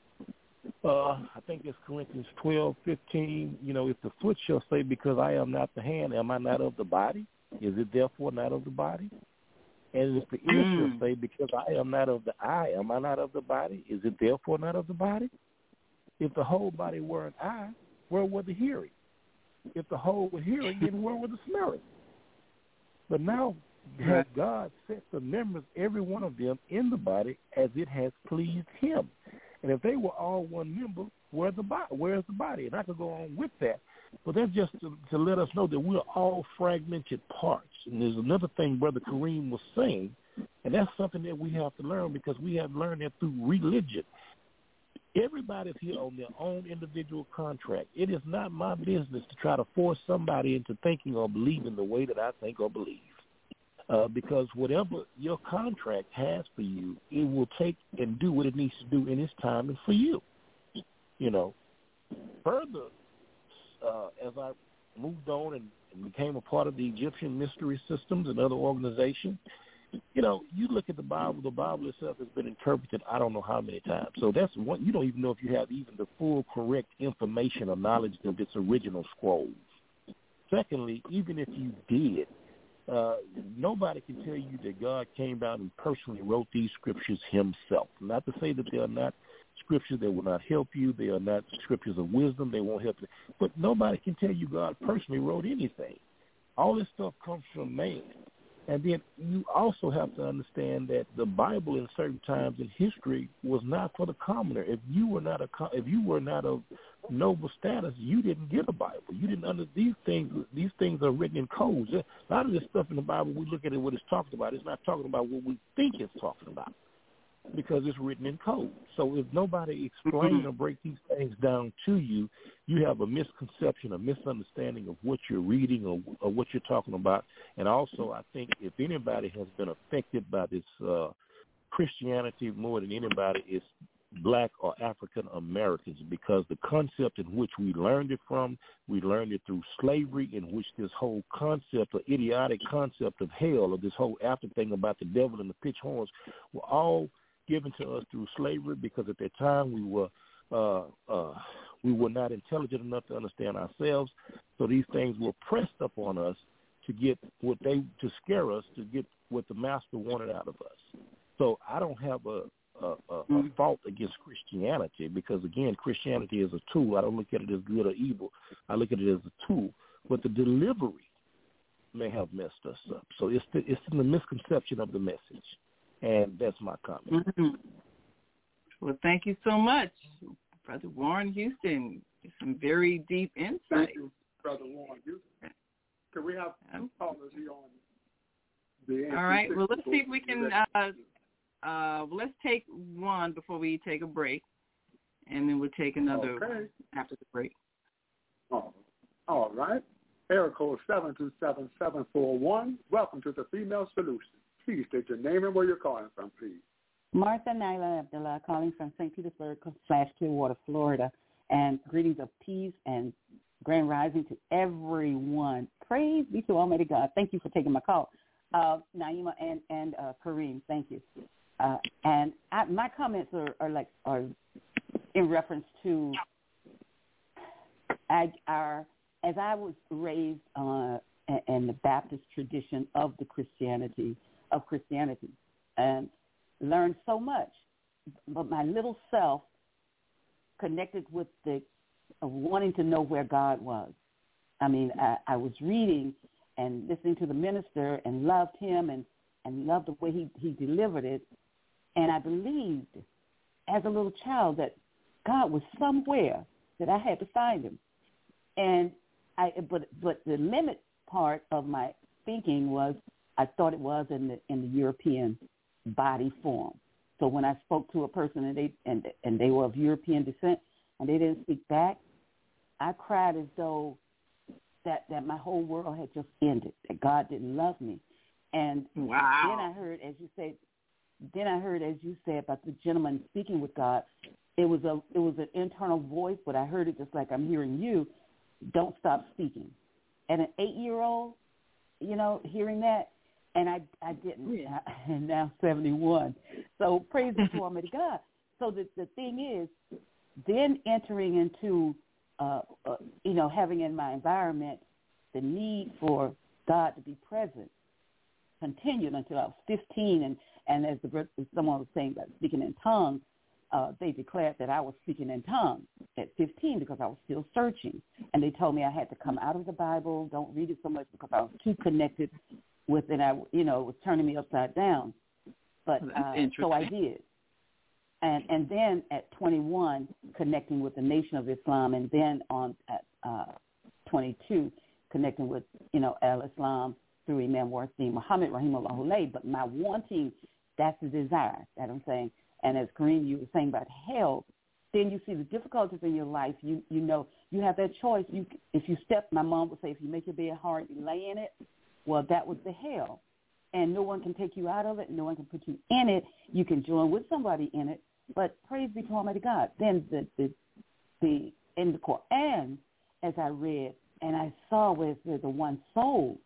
I think it's Corinthians 12:15, if the foot shall say, because I am not the hand, am I not of the body? Is it therefore not of the body? And if the ear shall say, because I am not of the eye, am I not of the body? Is it therefore not of the body? If the whole body were an eye, where were the hearing? If the whole were hearing, then where were the smelling? But now has God set the members, every one of them, in the body as it has pleased him. And if they were all one member, where's the body? And I could go on with that. But that's just to let us know that we're all fragmented parts. And there's another thing Brother Kareem was saying, and that's something that we have to learn because we have learned that through religion. Everybody's here on their own individual contract. It is not my business to try to force somebody into thinking or believing the way that I think or believe. Because whatever your contract has for you, it will take and do what it needs to do in its time and for you. Further, as I moved on and became a part of the Egyptian mystery systems and other organizations, you look at the Bible itself has been interpreted I don't know how many times. So that's one, you don't even know if you have even the full correct information or knowledge of its original scrolls. Secondly, even if you did, nobody can tell you that God came down and personally wrote these scriptures himself. Not to say that they are not scriptures that will not help you. They are not scriptures of wisdom. They won't help you. But nobody can tell you God personally wrote anything. All this stuff comes from man. And then you also have to understand that the Bible in certain times in history was not for the commoner. If you were not of noble status, you didn't get a Bible. You didn't under these things. These things are written in codes. A lot of this stuff in the Bible, we look at it what it's talking about. It's not talking about what we think it's talking about because it's written in code. So if nobody explains or break these things down to you, you have a misconception, a misunderstanding of what you're reading or what you're talking about. And also, I think if anybody has been affected by this Christianity more than anybody, it's Black or African Americans, because the concept in which we learned it from, we learned it through slavery, in which this whole concept or idiotic concept of hell or this whole after thing about the devil and the pitch horns were all given to us through slavery, because at that time we were not intelligent enough to understand ourselves. So these things were pressed upon us to get to scare us, to get what the master wanted out of us. So I don't have a fault against Christianity, because again, Christianity is a tool. I don't look at it as good or evil. I look at it as a tool. but the delivery may have messed us up. So it's in the misconception of the message, and that's my comment. Mm-hmm. Well, thank you so much, Brother Warren Houston. Some very deep insight. Thank you, Brother Warren Houston. Can we have two callers here on the All right. Well, let's see if we can. Let's take one before we take a break, and then we'll take another after the break. All right. Area code 727-741. Welcome to the Female Solution. Please state your name and where you're calling from, please. Martha Nyla Abdullah, calling from St. Petersburg / Clearwater, Florida. And greetings of peace and grand rising to everyone. Praise be to Almighty God. Thank you for taking my call. Naima and Kareem, thank you. And my comments are in reference to as I was raised in the Baptist tradition of Christianity, and learned so much, but my little self connected with wanting to know where God was. I mean, I was reading and listening to the minister and loved him and loved the way he delivered it. And I believed as a little child that God was somewhere, that I had to find him. And but the limit part of my thinking was I thought it was in the European body form. So when I spoke to a person and they were of European descent and they didn't speak back, I cried as though that my whole world had just ended, that God didn't love me. And wow. Then I heard, as you said about the gentleman speaking with God, it was an internal voice, but I heard it just like I'm hearing you. Don't stop speaking. And an 8-year-old, hearing that, and I didn't. Yeah. And now 71. So praise be to Almighty God. So the thing is, then entering into, having in my environment the need for God to be present continued until I was 15. And as someone was saying about speaking in tongues, they declared that I was speaking in tongues at 15 because I was still searching. And they told me I had to come out of the Bible, don't read it so much because I was too connected with it. It was turning me upside down. But so I did. And then at 21, connecting with the Nation of Islam, and then at 22, connecting with, al-Islam through Imam Wasim Muhammad Rahimahullah Alayhi. But my wanting, that's the desire, that I'm saying. And as Kareem, you were saying about hell, then you see the difficulties in your life. You have that choice. My mom would say, if you make your bed hard, you lay in it. Well, that was the hell. And no one can take you out of it. No one can put you in it. You can join with somebody in it. But praise be to Almighty God. Then in the Quran, as I read, and I saw where there's a one soul,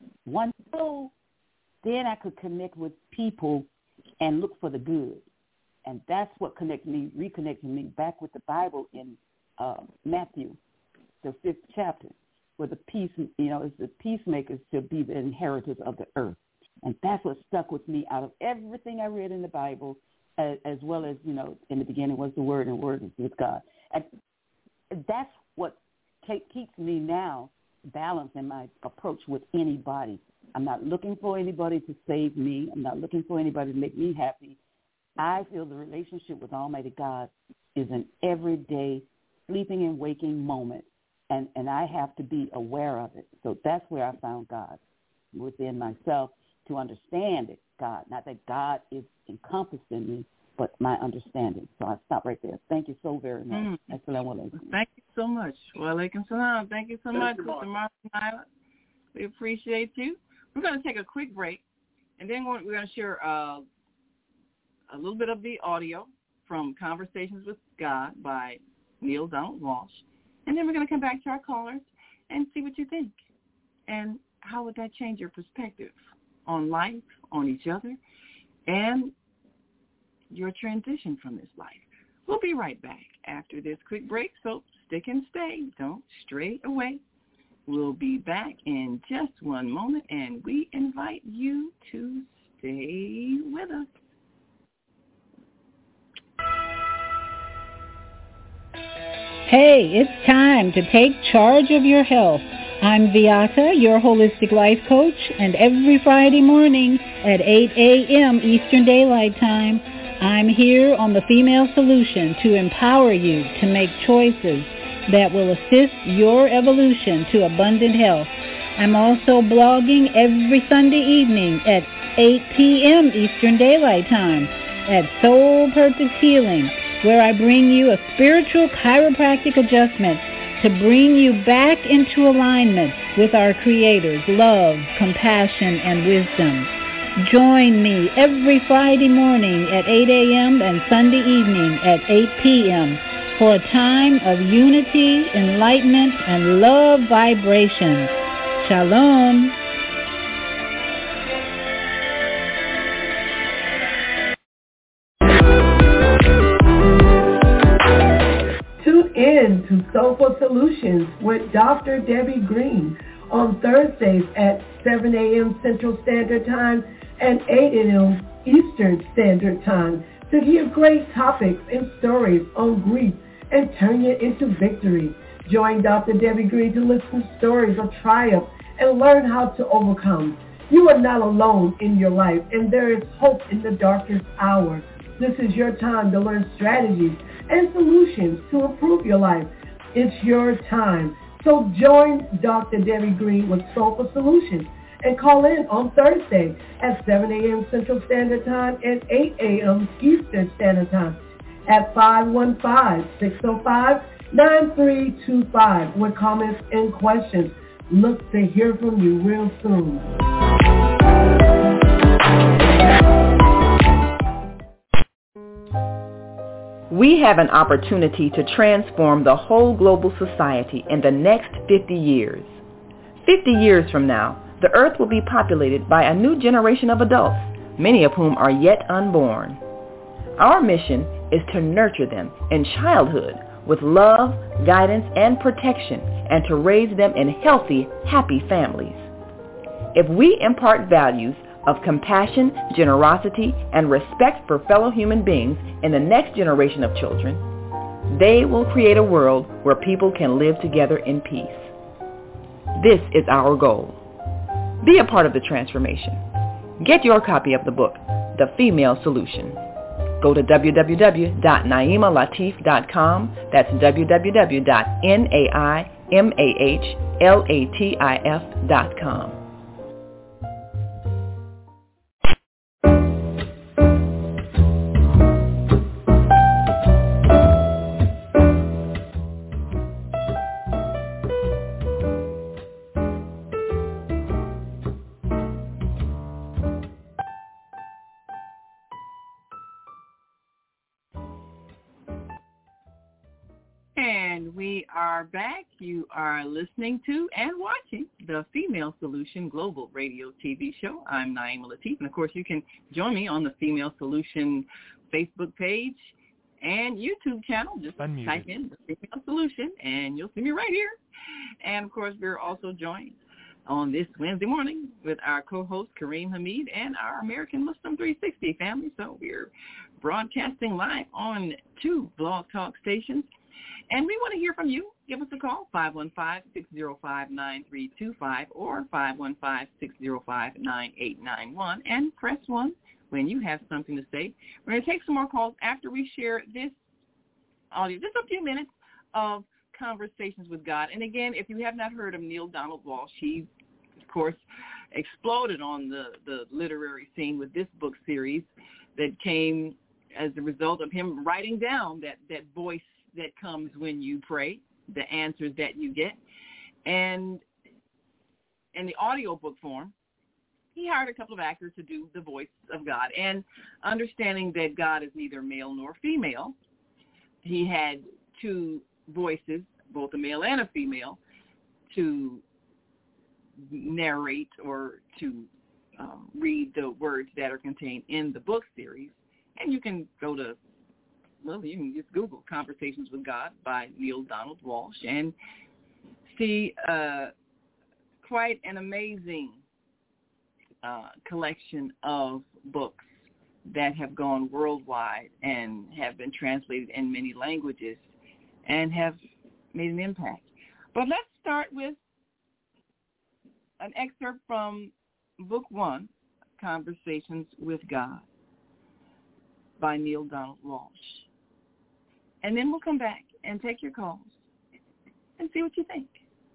then I could connect with people and look for the good. And that's what reconnected me back with the Bible in Matthew, the 5th chapter, where the peace, is the peacemakers to be the inheritors of the earth. And that's what stuck with me out of everything I read in the Bible, as well as, in the beginning was the Word, and Word is with God. And that's what keeps me now balanced in my approach with anybody. I'm not looking for anybody to save me. I'm not looking for anybody to make me happy. I feel the relationship with Almighty God is an everyday sleeping and waking moment, and I have to be aware of it. So that's where I found God, within myself, to understand it, God. Not that God is encompassed in me, but my understanding. So I stop right there. Thank you so very much. Assalamu alaikum. Thank you so much. Wa alaikum salam. Thank you so much, Mr. Martin Island. We appreciate you. We're going to take a quick break, and then we're going to share a little bit of the audio from Conversations with God by Neil Donald Walsh. And then we're going to come back to our callers and see what you think. And how would that change your perspective on life, on each other, and your transition from this life? We'll be right back after this quick break, so stick and stay. Don't stray away. We'll be back in just one moment, and we invite you to stay with us. Hey, it's time to take charge of your health. I'm Viata, your holistic life coach, and every Friday morning at 8 a.m. Eastern Daylight Time, I'm here on The Female Solution to empower you to make choices that will assist your evolution to abundant health. I'm also blogging every Sunday evening at 8 p.m. Eastern Daylight Time at Soul Purpose Healing, where I bring you a spiritual chiropractic adjustment to bring you back into alignment with our Creator's love, compassion, and wisdom. Join me every Friday morning at 8 a.m. and Sunday evening at 8 p.m. for a time of unity, enlightenment, and love vibrations. Shalom. Tune in to Soulful Solutions with Dr. Debbie Green on Thursdays at 7 a.m. Central Standard Time and 8 a.m. Eastern Standard Time to hear great topics and stories on grief and turn it into victory. Join Dr. Debbie Green to listen to stories of triumph and learn how to overcome. You are not alone in your life, and there is hope in the darkest hour. This is your time to learn strategies and solutions to improve your life. It's your time. So join Dr. Debbie Green with Soulful Solutions and call in on Thursday at 7 a.m. Central Standard Time and 8 a.m. Eastern Standard Time at 515-605-9325 with comments and questions. Look to hear from you real soon. We have an opportunity to transform the whole global society in the next 50 years. 50 years from now, the earth will be populated by a new generation of adults, many of whom are yet unborn. Our mission is to nurture them in childhood with love, guidance, and protection, and to raise them in healthy, happy families. If we impart values of compassion, generosity, and respect for fellow human beings in the next generation of children, they will create a world where people can live together in peace. This is our goal. Be a part of the transformation. Get your copy of the book, The Female Solution. Go to www.naimalatif.com. That's www.naimalatif.com. We are back. You are listening to and watching the Female Solution Global Radio TV show. I'm Naima Latif, and of course you can join me on the Female Solution Facebook page and YouTube channel. Just type in the Female Solution and you'll see me right here. And of course we're also joined on this Wednesday morning with our co-host Kareem Hamid and our American Muslim 360 family. So we're broadcasting live on 2 Blog Talk stations. And we want to hear from you. Give us a call, 515-605-9325 or 515-605-9891, and press 1 when you have something to say. We're going to take some more calls after we share this audio, just a few minutes of Conversations with God. And again, if you have not heard of Neale Donald Walsch, he, of course, exploded on the literary scene with this book series that came as a result of him writing down that voice that comes when you pray, the answers that you get. And in the audiobook form, he hired a couple of actors to do the voice of God. And understanding that God is neither male nor female, he had 2 voices, both a male and a female, to narrate or to read the words that are contained in the book series. And you can go to, you can just Google Conversations with God by Neale Donald Walsch and see quite an amazing collection of books that have gone worldwide and have been translated in many languages and have made an impact. But let's start with an excerpt from Book 1, Conversations with God, by Neale Donald Walsch. And then we'll come back and take your calls and see what you think.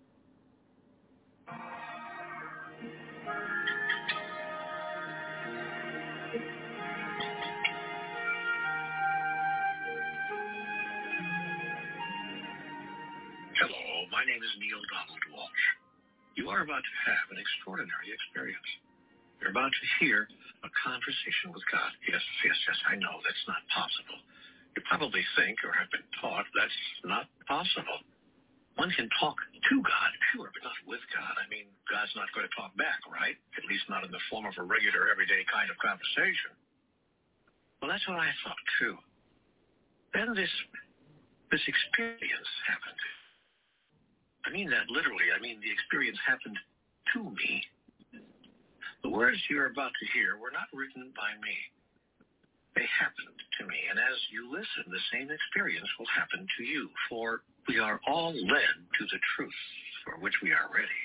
Hello, my name is Neale Donald Walsch. You are about to have an extraordinary experience. You're about to hear a conversation with God. Yes, I know that's not possible. You probably think or have been taught that's not possible. One can talk to God, sure, but not with God. I mean, God's not going to talk back, right? At least not in the form of a regular, everyday kind of conversation. Well, that's what I thought, too. Then this experience happened. I mean that literally. I mean the experience happened to me. The words you're about to hear were not written by me. They happened to me, and as you listen, the same experience will happen to you, for we are all led to the truth for which we are ready.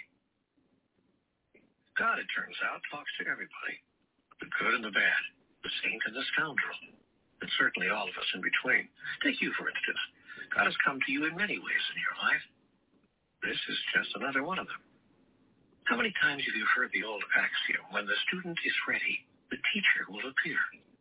God, it turns out, talks to everybody, the good and the bad, the saint and the scoundrel, and certainly all of us in between. Take you, for instance. God has come to you in many ways in your life. This is just another one of them. How many times have you heard the old axiom, when the student is ready, the teacher will appear?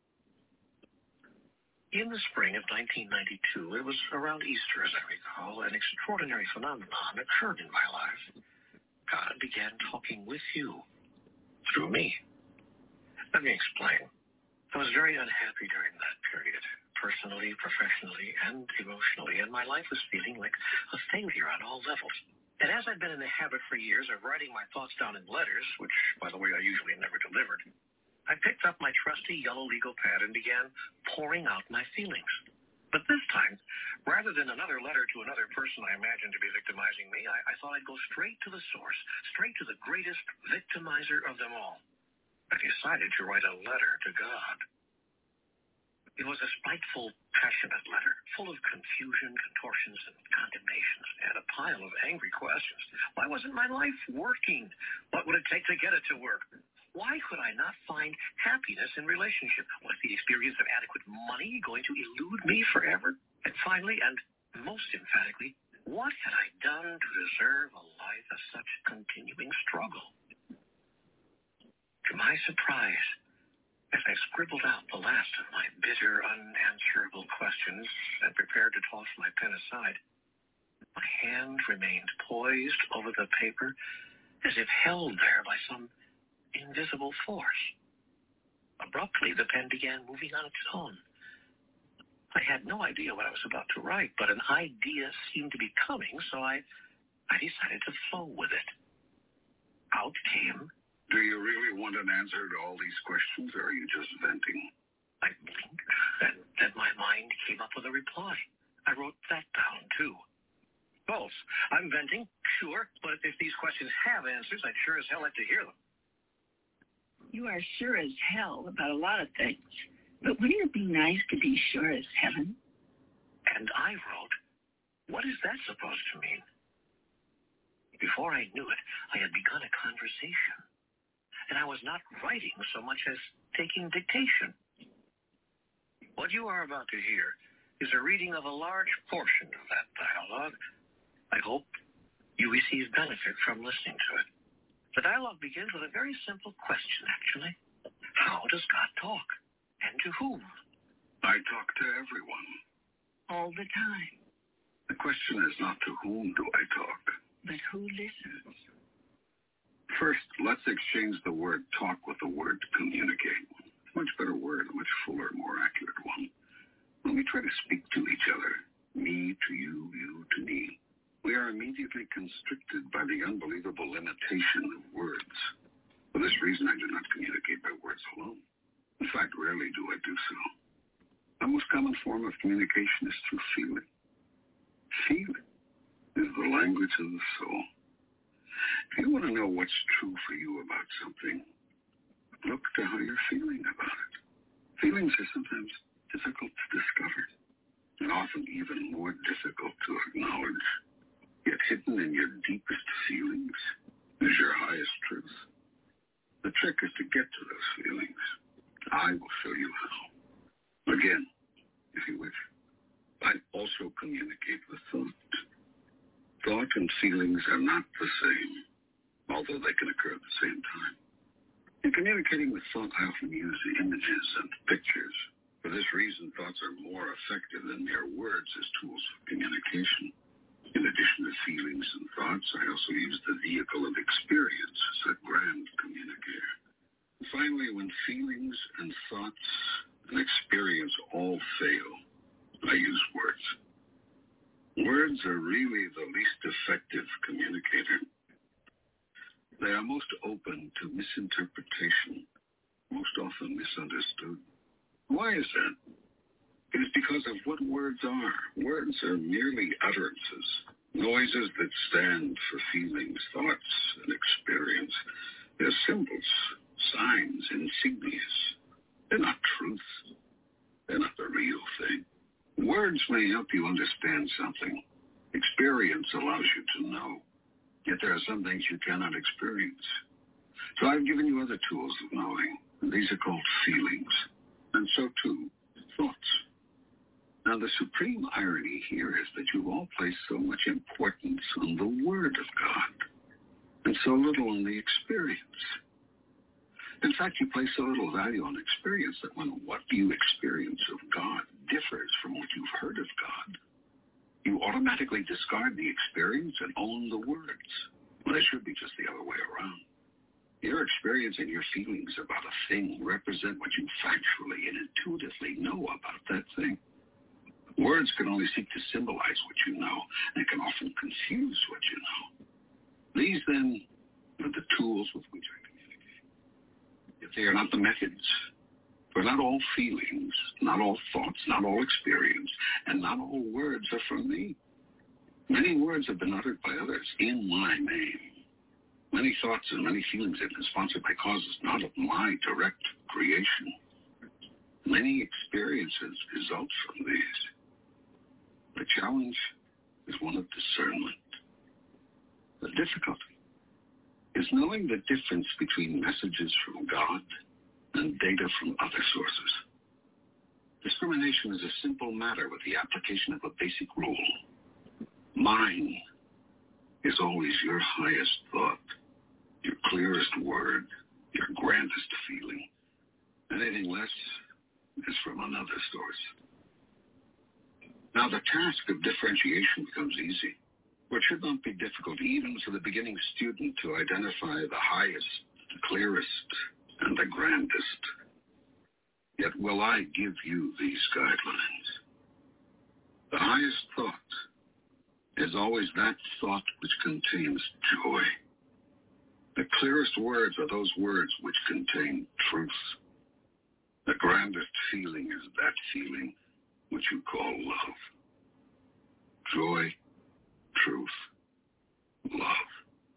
In the spring of 1992, it was around Easter, as I recall, an extraordinary phenomenon occurred in my life. God began talking with you, through me. Let me explain. I was very unhappy during that period, personally, professionally, and emotionally, and my life was feeling like a failure on all levels. And as I'd been in the habit for years of writing my thoughts down in letters, which, by the way, I usually never delivered, I picked up my trusty yellow legal pad and began pouring out my feelings. But this time, rather than another letter to another person I imagined to be victimizing me, I thought I'd go straight to the source, straight to the greatest victimizer of them all. I decided to write a letter to God. It was a spiteful, passionate letter, full of confusion, contortions, and condemnations, and a pile of angry questions. Why wasn't my life working? What would it take to get it to work? Why could I not find happiness in relationship? Was the experience of adequate money going to elude me forever? And finally, and most emphatically, what had I done to deserve a life of such continuing struggle? To my surprise, as I scribbled out the last of my bitter, unanswerable questions and prepared to toss my pen aside, my hand remained poised over the paper as if held there by some invisible force. Abruptly, the pen began moving on its own. I had no idea what I was about to write, but an idea seemed to be coming, so I decided to flow with it. Out came, "Do you really want an answer to all these questions, or are you just venting?" I blinked, and then my mind came up with a reply. I wrote that down, too. Both. I'm venting, sure, but if these questions have answers, I'd sure as hell like to hear them. You are sure as hell about a lot of things, but wouldn't it be nice to be sure as heaven? And I wrote, what is that supposed to mean? Before I knew it, I had begun a conversation. And I was not writing so much as taking dictation. What you are about to hear is a reading of a large portion of that dialogue. I hope you receive benefit from listening to it. The dialogue begins with a very simple question, actually. How does God talk? And to whom? I talk to everyone. All the time. The question is not to whom do I talk, but who listens. First, let's exchange the word talk with the word communicate. Much better word, a much fuller, more accurate one. When we try to speak to each other, me to you, you to me, we are immediately constricted by the unbelievable limitation of words. For this reason, I do not communicate by words alone. In fact, rarely do I do so. The most common form of communication is through feeling. Feeling is the language of the soul. If you want to know what's true for you about something, look to how you're feeling about it. Feelings are sometimes difficult to discover, and often even more difficult to acknowledge. Yet hidden in your deepest feelings is your highest truth. The trick is to get to those feelings. I will show you how. Again, if you wish, I also communicate with thought. Thought and feelings are not the same, although they can occur at the same time. In communicating with thought, I often use images and pictures. For this reason, thoughts are more effective than mere words as tools for communication. In addition to feelings and thoughts, I also use the vehicle of experience as a grand communicator. Finally, when feelings and thoughts and experience all fail, I use words. Words are really the least effective communicator. They are most open to misinterpretation, most often misunderstood. Why is that? It is because of what words are. Words are merely utterances, noises that stand for feelings, thoughts, and experience. They're symbols, signs, insignias. They're not truth. They're not the real thing. Words may help you understand something. Experience allows you to know. Yet there are some things you cannot experience. So I've given you other tools of knowing. These are called feelings. And so too, thoughts. Now, the supreme irony here is that you all place so much importance on the Word of God and so little on the experience. In fact, you place so little value on experience that when what you experience of God differs from what you've heard of God, you automatically discard the experience and own the words. Well, it should be just the other way around. Your experience and your feelings about a thing represent what you factually and intuitively know about that thing. Words can only seek to symbolize what you know, and can often confuse what you know. These, then, are the tools with which I communicate. Yet they are not the methods. For not all feelings, not all thoughts, not all experience, and not all words are from me. Many words have been uttered by others in my name. Many thoughts and many feelings have been sponsored by causes not of my direct creation. Many experiences result from these. The challenge is one of discernment. The difficulty is knowing the difference between messages from God and data from other sources. Discrimination is a simple matter with the application of a basic rule. Mine is always your highest thought, your clearest word, your grandest feeling. Anything less is from another source. Now, the task of differentiation becomes easy, for it should not be difficult even for the beginning student to identify the highest, the clearest, and the grandest. Yet will I give you these guidelines. The highest thought is always that thought which contains joy. The clearest words are those words which contain truth. The grandest feeling is that feeling which you call love. Joy, truth, love.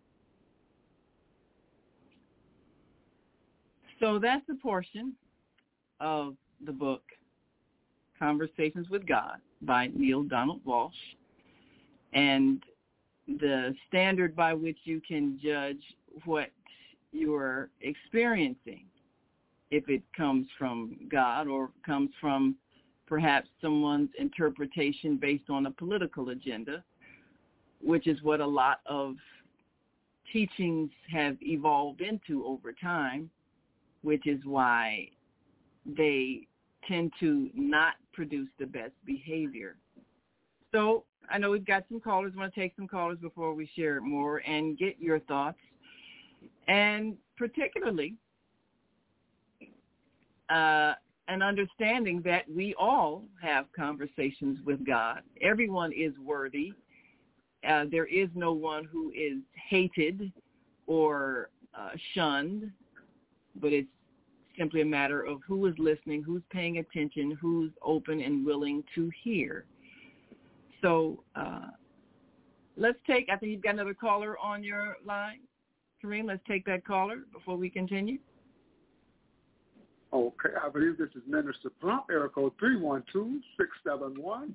So that's a portion of the book, Conversations with God by Neale Donald Walsch. And the standard by which you can judge what you're experiencing, if it comes from God or comes from perhaps someone's interpretation based on a political agenda, which is what a lot of teachings have evolved into over time, which is why they tend to not produce the best behavior. So I know we've got some callers. I want to take some callers before we share more and get your thoughts. And particularly an understanding that we all have conversations with God. Everyone is worthy. There is no one who is hated or shunned, but it's simply a matter of who is listening, who's paying attention, who's open and willing to hear. So let's take, I think you've got another caller on your line. Kareem, let's take that caller before we continue. Okay, I believe this is Minister Plump, area code 312-671.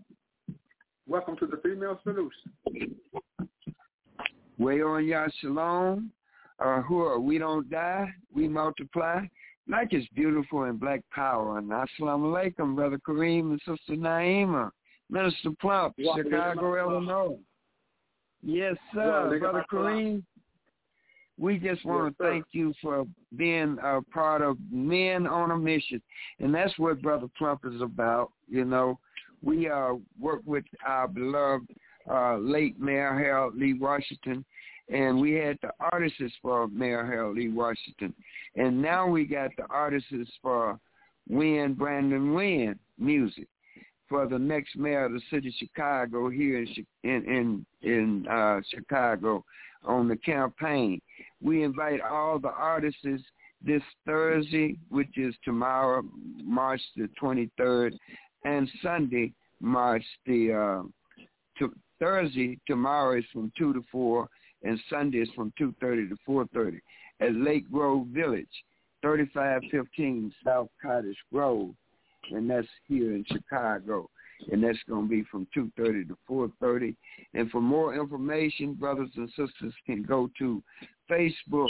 Welcome to the Female Solution. Way on, y'all, shalom. we don't die, we multiply. Like is beautiful in black power. And assalamu alaikum, Brother Kareem and Sister Naima. Minister Plump, Chicago, Illinois. Yes, sir, Brother Kareem. We just want to thank you for being a part of Men on a Mission. And that's what Brother Plump is about. You know, we work with our beloved late Mayor Harold Lee Washington, and we had the artists for Mayor Harold Lee Washington. And now we got the artists for Brandon Wynn music for the next mayor of the city of Chicago here in Chicago on the campaign. We invite all the artists this Thursday, which is tomorrow, March the 23rd, and Sunday, March the Thursday, tomorrow is from 2 to 4, and Sunday is from 2:30 to 4:30 at Lake Grove Village, 3515 South Cottage Grove, and that's here in Chicago. And that's going to be from 2:30 to 4:30. And for more information, brothers and sisters can go to Facebook.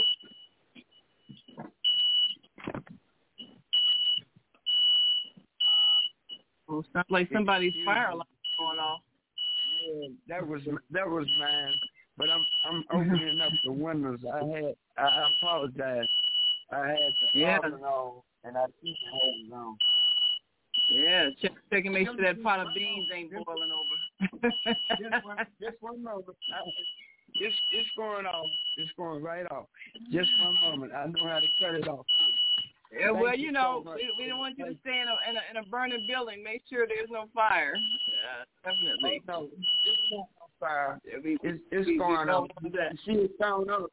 Oh, sounds like somebody's fire alarm going off. Yeah, that was mine. But I'm opening up the windows. I apologize. I had the oven on, and I keep it holding on. Yeah, check and make sure that pot of beans ain't boiling over. just one moment. It's going off. It's going right off. Just one moment. I know how to cut it off. Yeah, well, you know, we don't want you to stay in a burning building. Make sure there's no fire. Yeah, definitely. No, there's no fire. It's going on. See, it's going up.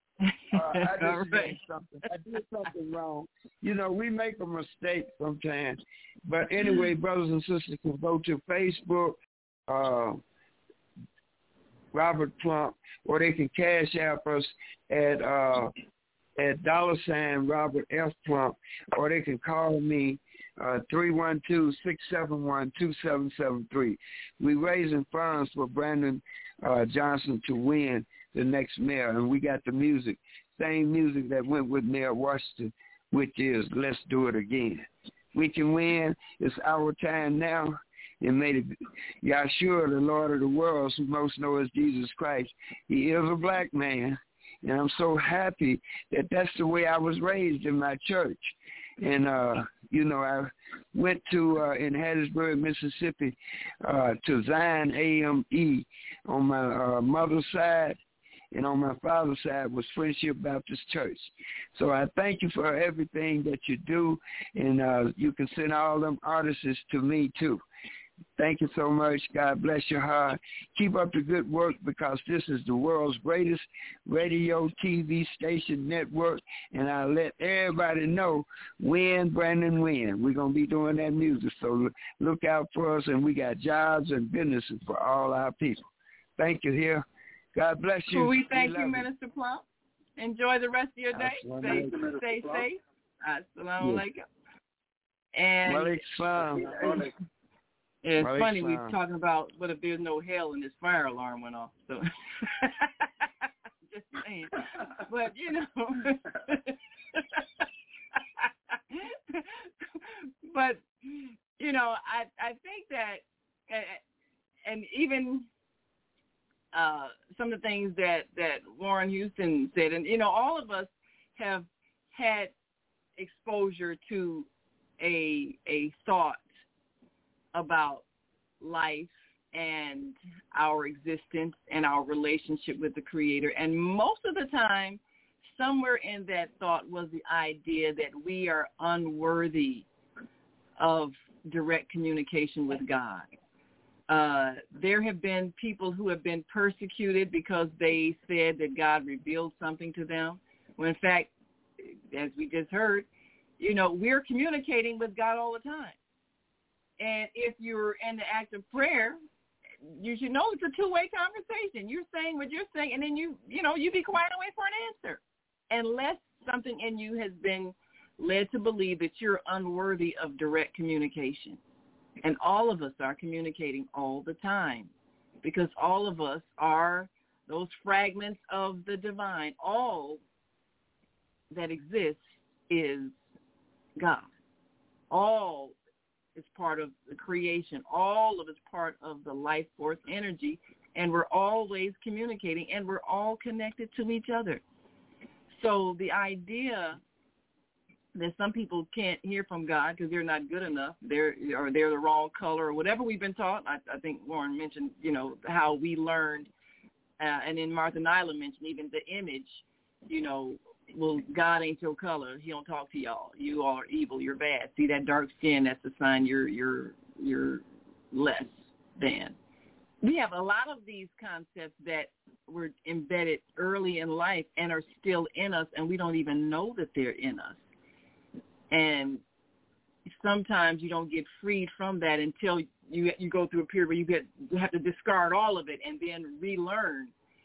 I did something wrong. You know, we make a mistake sometimes. But anyway, brothers and sisters can go to Facebook, Robert Plump, or they can cash app us at $ Robert F. Plump, or they can call me 312-671-2773. We're raising funds for Brandon Johnson to win the next mayor, and we got the music, same music that went with Mayor Washington, which is Let's Do It Again. We can win. It's our time now. And may Yahshua, the Lord of the world, who most know as Jesus Christ, he is a black man. And I'm so happy that that's the way I was raised in my church. And, you know, I went to, in Hattiesburg, Mississippi, to Zion AME on my mother's side. And on my father's side was Friendship Baptist Church. So I thank you for everything that you do. And you can send all them artists to me, too. Thank you so much. God bless your heart. Keep up the good work, because this is the world's greatest radio, TV station network, and I'll let everybody know when Brandon win. We're going to be doing that music, so look out for us, and we got jobs and businesses for all our people. Thank you here. God bless you. Well, we thank you, Minister Plump. Enjoy the rest of your day. Stay safe. Assalamu alaikum. And it's funny, we were talking about what if there's no hell and this fire alarm went off. So just saying. But, you know, but, you know, I think that, and even some of the things that Warren Houston said, and, you know, all of us have had exposure to a thought about life and our existence and our relationship with the Creator. And most of the time, somewhere in that thought was the idea that we are unworthy of direct communication with God. There have been people who have been persecuted because they said that God revealed something to them, when in fact, as we just heard, you know, we're communicating with God all the time. And if you're in the act of prayer, you should know it's a two-way conversation. You're saying what you're saying, and then you be quiet and wait for an answer. Unless something in you has been led to believe that you're unworthy of direct communication. And all of us are communicating all the time, because all of us are those fragments of the divine, all that exists is God. All is part of the creation. All of it is part of the life force energy, and we're always communicating, and we're all connected to each other. So the idea that some people can't hear from God because they're not good enough, they're the wrong color or whatever we've been taught. I think Warren mentioned, how we learned, and then Martha Nyla mentioned even the image, well, God ain't your color. He don't talk to y'all. You all are evil. You're bad. See that dark skin? That's a sign you're less than. We have a lot of these concepts that were embedded early in life and are still in us, and we don't even know that they're in us. And sometimes you don't get freed from that until you go through a period where you have to discard all of it and then relearn,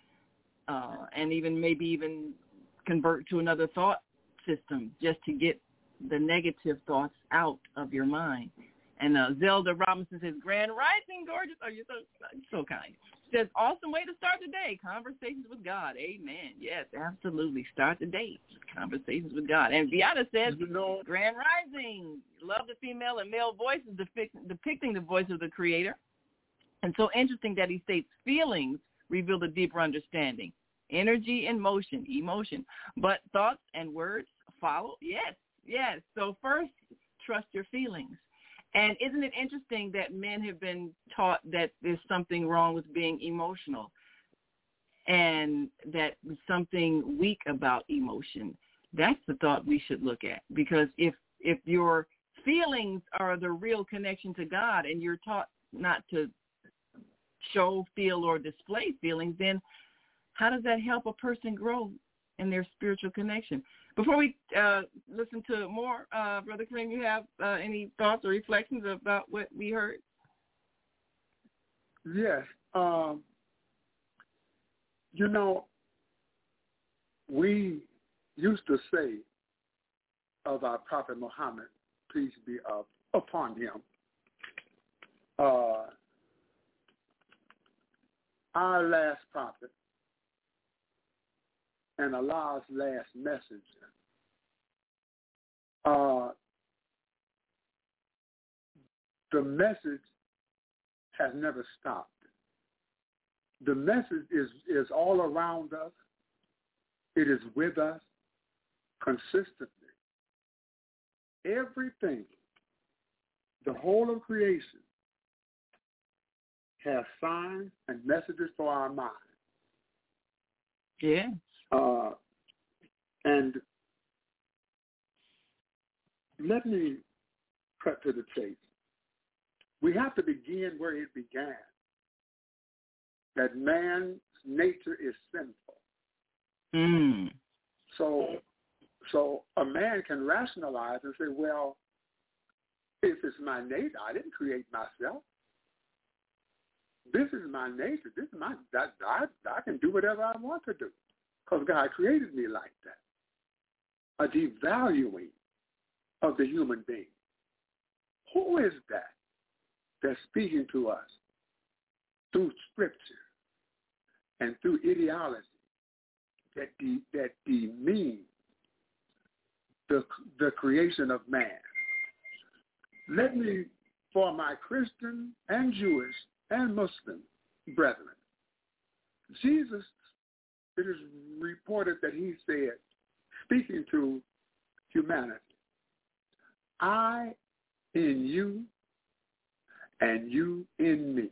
and even convert to another thought system just to get the negative thoughts out of your mind. And Zelda Robinson says, Grand Rising, gorgeous. Oh, you're so kind. She says, awesome way to start the day. Conversations with God. Amen. Yes, absolutely. Start the day. Conversations with God. And Beata says, Grand Rising. Love the female and male voices depicting the voice of the Creator. And so interesting that he states feelings reveal the deeper understanding. Energy and emotion. But thoughts and words follow. Yes. So first, trust your feelings. And isn't it interesting that men have been taught that there's something wrong with being emotional and that there's something weak about emotion? That's the thought we should look at, because if your feelings are the real connection to God and you're taught not to show, feel, or display feelings, then how does that help a person grow in their spiritual connection? Before we listen to more, Brother Kareem, you have any thoughts or reflections about what we heard? Yes. We used to say of our Prophet Muhammad, peace be upon him, our last prophet and Allah's last messenger. The message has never stopped. The message is all around us. It is with us consistently. Everything, the whole of creation, has signs and messages for our mind. Yeah. And let me cut to the chase. We have to begin where it began, that man's nature is sinful. So a man can rationalize and say, well, if it's my nature, I didn't create myself. This is my nature. This is I can do whatever I want to do because God created me like that. A devaluing of the human being. Who is that that's speaking to us through Scripture and through ideology that demean the creation of man? Let me, for my Christian and Jewish and Muslim brethren, Jesus, it is reported that he said, speaking to humanity, I in you and you in me.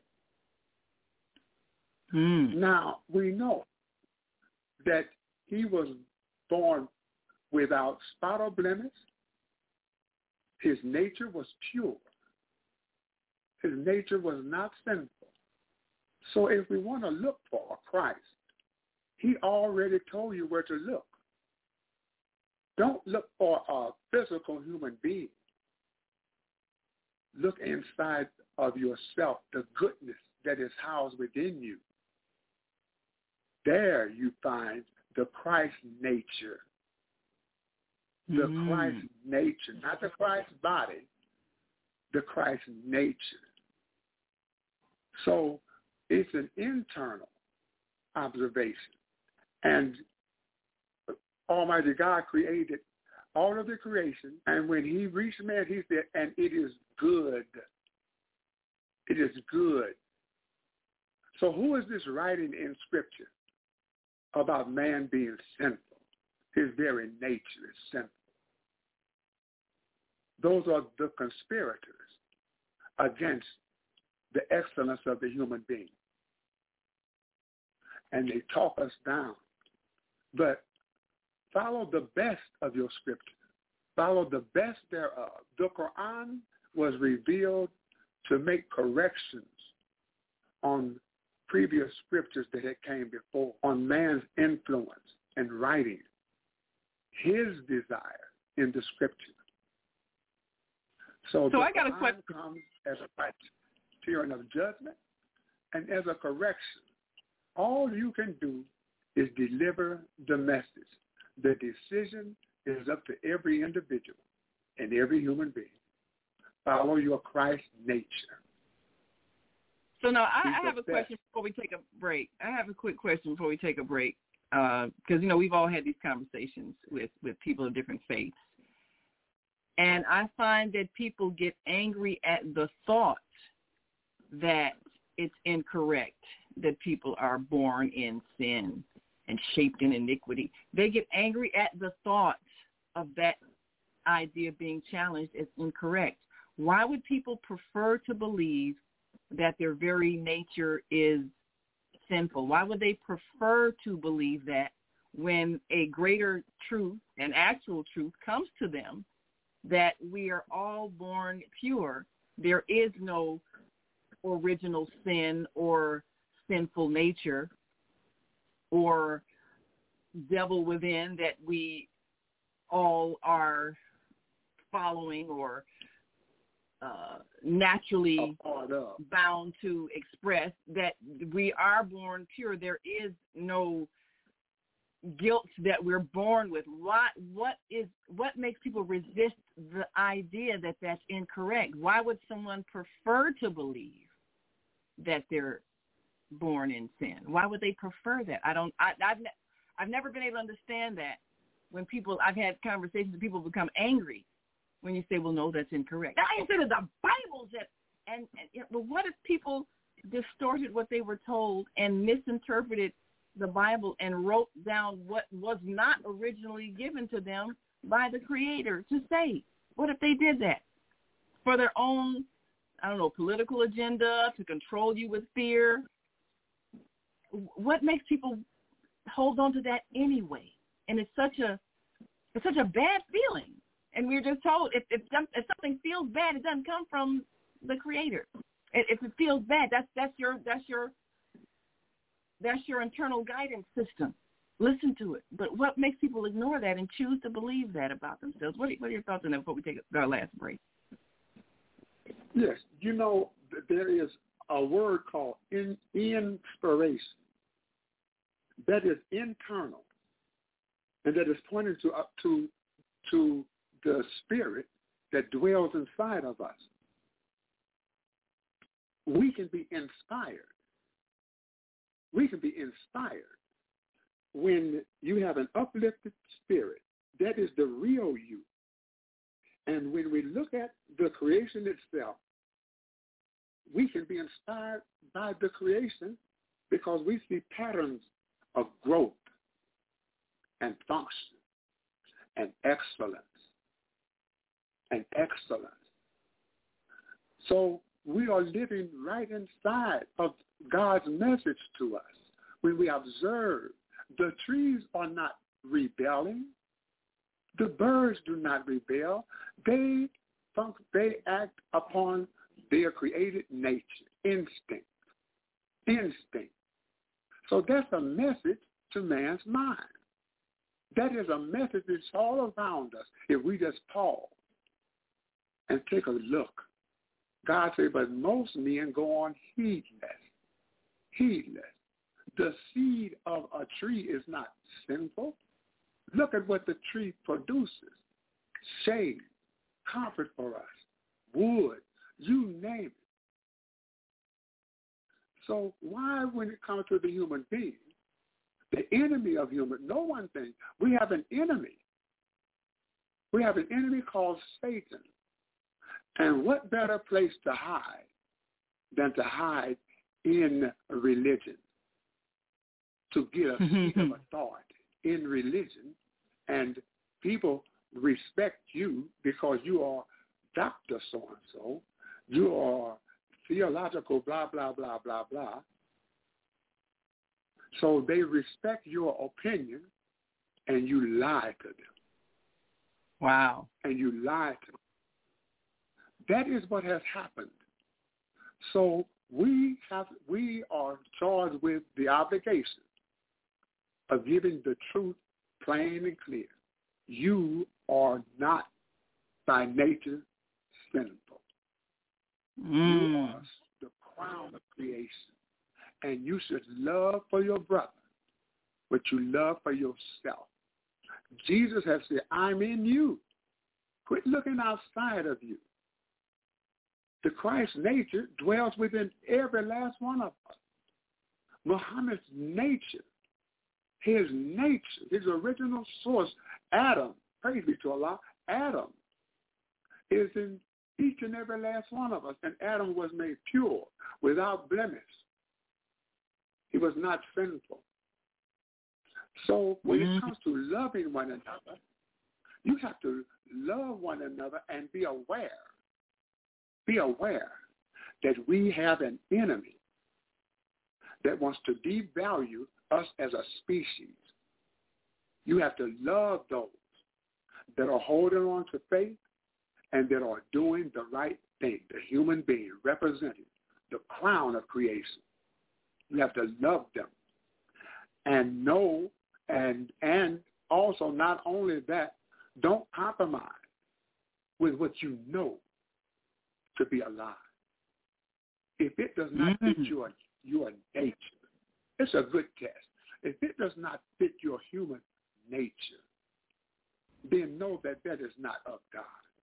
Now, we know that he was born without spot or blemish. His nature was pure. His nature was not sinful. So if we want to look for Christ, he already told you where to look. Don't look for a physical human being. Look inside of yourself, the goodness that is housed within you. There you find the Christ nature. The Christ nature, not the Christ body, the Christ nature. So it's an internal observation. And Almighty God created all of the creation, and when he reached man, he said, and it is good. It is good. So who is this writing in Scripture about man being sinful? His very nature is sinful. Those are the conspirators against the excellence of the human being. And they talk us down. But follow the best of your Scripture. Follow the best thereof. The Quran was revealed to make corrections on previous scriptures that had came before, on man's influence and writing, his desire in the Scripture. So I got a question. Comes as a criterion of judgment and as a correction. All you can do is deliver the message. The decision is up to every individual and every human being. Follow your Christ nature. So now I have a question before we take a break. I have a quick question before we take a break because, we've all had these conversations with people of different faiths. And I find that people get angry at the thought that it's incorrect that people are born in sin and shaped in iniquity. They get angry at the thought of that idea being challenged as incorrect. Why would people prefer to believe that their very nature is sinful? Why would they prefer to believe that when a greater truth, an actual truth, comes to them, that we are all born pure? There is no original sin or sinful nature or devil within that we all are following or naturally bound to express, that we are born pure. There is no guilt that we're born with. What makes people resist the idea that that's incorrect? Why would someone prefer to believe that they're born in sin? Why would they prefer that? I've never been able to understand that. When I've had conversations with people become angry when you say, well, no, that's incorrect. I ain't saying that the Bible said, but what if people distorted what they were told and misinterpreted the Bible and wrote down what was not originally given to them by the Creator to say? What if they did that for their own, political agenda, to control you with fear? What makes people hold on to that anyway? And it's such a bad feeling. And we're just told if something feels bad, it doesn't come from the Creator. If it feels bad, that's your internal guidance system. Listen to it. But what makes people ignore that and choose to believe that about themselves? What are your thoughts on that before we take our last break? Yes, there is a word called inspiration that is internal, and that is pointing to the Spirit that dwells inside of us. We can be inspired. We can be inspired when you have an uplifted spirit. That is the real you. And when we look at the creation itself, we can be inspired by the creation because we see patterns of growth and function and excellence. So we are living right inside of God's message to us. When we observe, the trees are not rebelling. The birds do not rebel. They act upon their created nature, instinct. So that's a message to man's mind. That is a message that's all around us if we just pause and take a look. God said, but most men go on heedless. The seed of a tree is not sinful. Look at what the tree produces. Shade, comfort for us, wood, you name it. So why, when it comes to the human being, The enemy of human, no one thing. We have an enemy. We have an enemy called Satan. And what better place to hide than to hide in religion, to get a seat of authority in religion, and people respect you because you are Dr. So-and-so, you are theological blah, blah, blah, blah, blah. So they respect your opinion, and you lie to them. Wow. And you lie to them. That is what has happened. So we are charged with the obligation of giving the truth plain and clear. You are not by nature sinful. You are the crown of creation. And you should love for your brother what you love for yourself. Jesus has said, I'm in you. Quit looking outside of you. The Christ nature dwells within every last one of us. Muhammad's nature, his original source, Adam, praise be to Allah, Adam is in each and every last one of us. And Adam was made pure, without blemish. He was not sinful. So when it comes to loving one another, you have to love one another and be aware. Be aware that we have an enemy that wants to devalue us as a species. You have to love those that are holding on to faith and that are doing the right thing, the human being representing the crown of creation. You have to love them and know, and also not only that, don't compromise with what you know to be alive. If it does not fit your nature, it's a good test. If it does not fit your human nature, then know that that is not of God.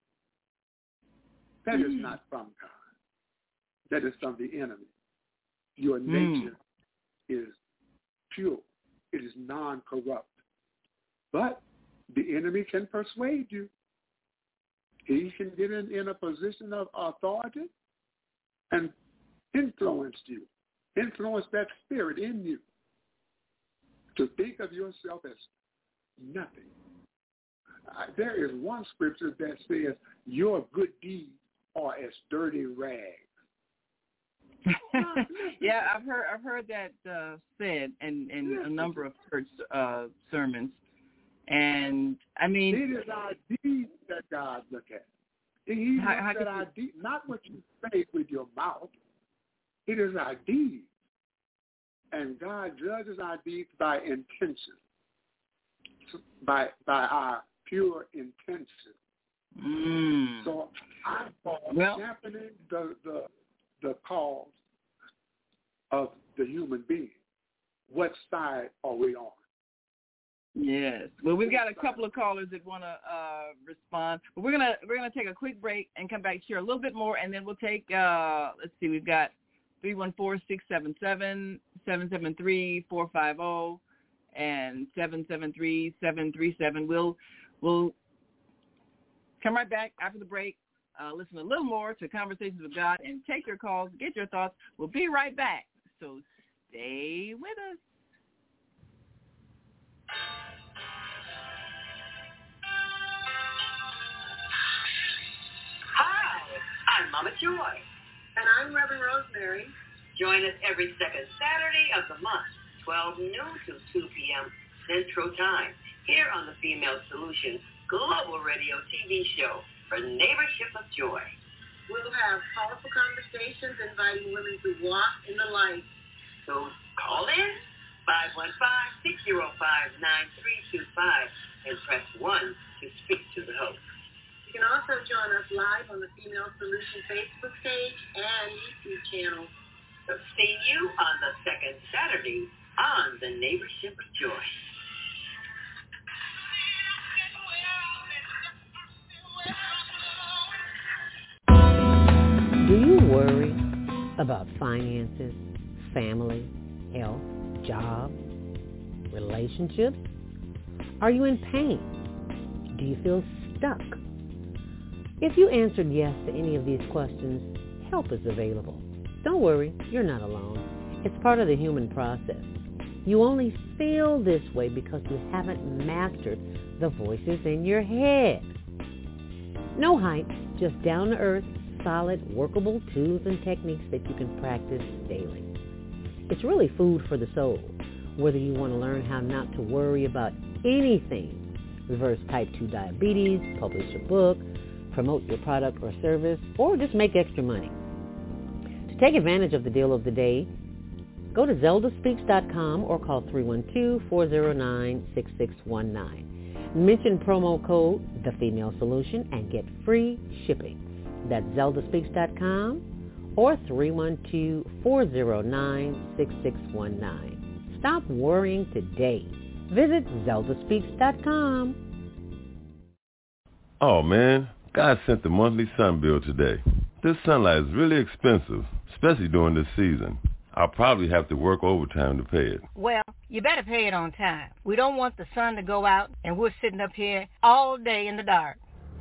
That is not from God. That is from the enemy. Your nature is pure. It is non-corrupt. But the enemy can persuade you. He can get in a position of authority and influence you, influence that spirit in you to think of yourself as nothing. There is one scripture that says your good deeds are as dirty rags. Yeah, I've heard that said in a number of church sermons. And I mean, it is our deeds that God look at. He looks at our deeds, not what you say with your mouth. It is our deeds, and God judges our deeds by intention, by our pure intention. So I'm championing the cause of the human being. What side are we on? Yes. Well, we've got a couple of callers that want to respond. But we're gonna take a quick break and come back here a little bit more, and then we'll take. Let's see, we've got 314-677-773-450 and 773-737. We'll come right back after the break. Listen a little more to Conversations with God and take your calls, get your thoughts. We'll be right back. So stay with us. Hi, I'm Mama Joy. And I'm Reverend Rosemary. Join us every second Saturday of the month, 12 noon to 2 p.m. Central Time, here on the Female Solution Global Radio TV show for Neighborship of Joy. We'll have powerful conversations inviting women to walk in the light. So call in 515-605-9325 and press 1 to speak to the host. You can also join us live on the Female Solution Facebook page and YouTube channel. So see you on the second Saturday on the Neighborship of Joy. Do you worry about finances, family, health, job? Relationships? Are you in pain? Do you feel stuck? If you answered yes to any of these questions, help is available. Don't worry, you're not alone. It's part of the human process. You only feel this way because you haven't mastered the voices in your head. No hype, just down-to-earth, solid, workable tools and techniques that you can practice daily. It's really food for the soul, whether you want to learn how not to worry about anything, reverse type 2 diabetes, publish a book, promote your product or service, or just make extra money. To take advantage of the deal of the day, go to zeldaspeaks.com or call 312-409-6619. Mention promo code The Female Solution and get free shipping. That's zeldaspeaks.com or 312-409-6619. Stop worrying today. Visit zeldaspeaks.com. Oh man, God sent the monthly sun bill today. This sunlight is really expensive, especially during this season. I'll probably have to work overtime to pay it. Well, you better pay it on time. We don't want the sun to go out and we're sitting up here all day in the dark.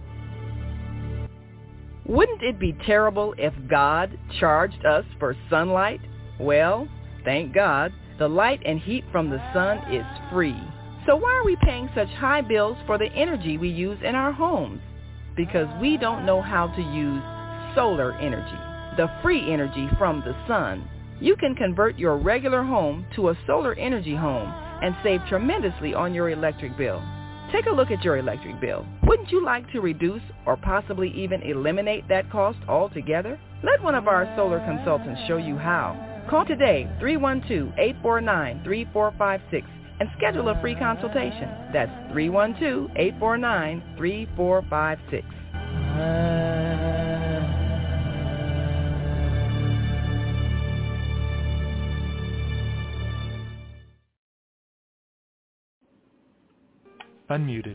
Wouldn't it be terrible if God charged us for sunlight? Well, thank God, the light and heat from the sun is free. So why are we paying such high bills for the energy we use in our homes? Because we don't know how to use solar energy, the free energy from the sun. You can convert your regular home to a solar energy home and save tremendously on your electric bill. Take a look at your electric bill. Wouldn't you like to reduce or possibly even eliminate that cost altogether? Let one of our solar consultants show you how. Call today, 312-849-3456, and schedule a free consultation. That's 312-849-3456. Unmuted.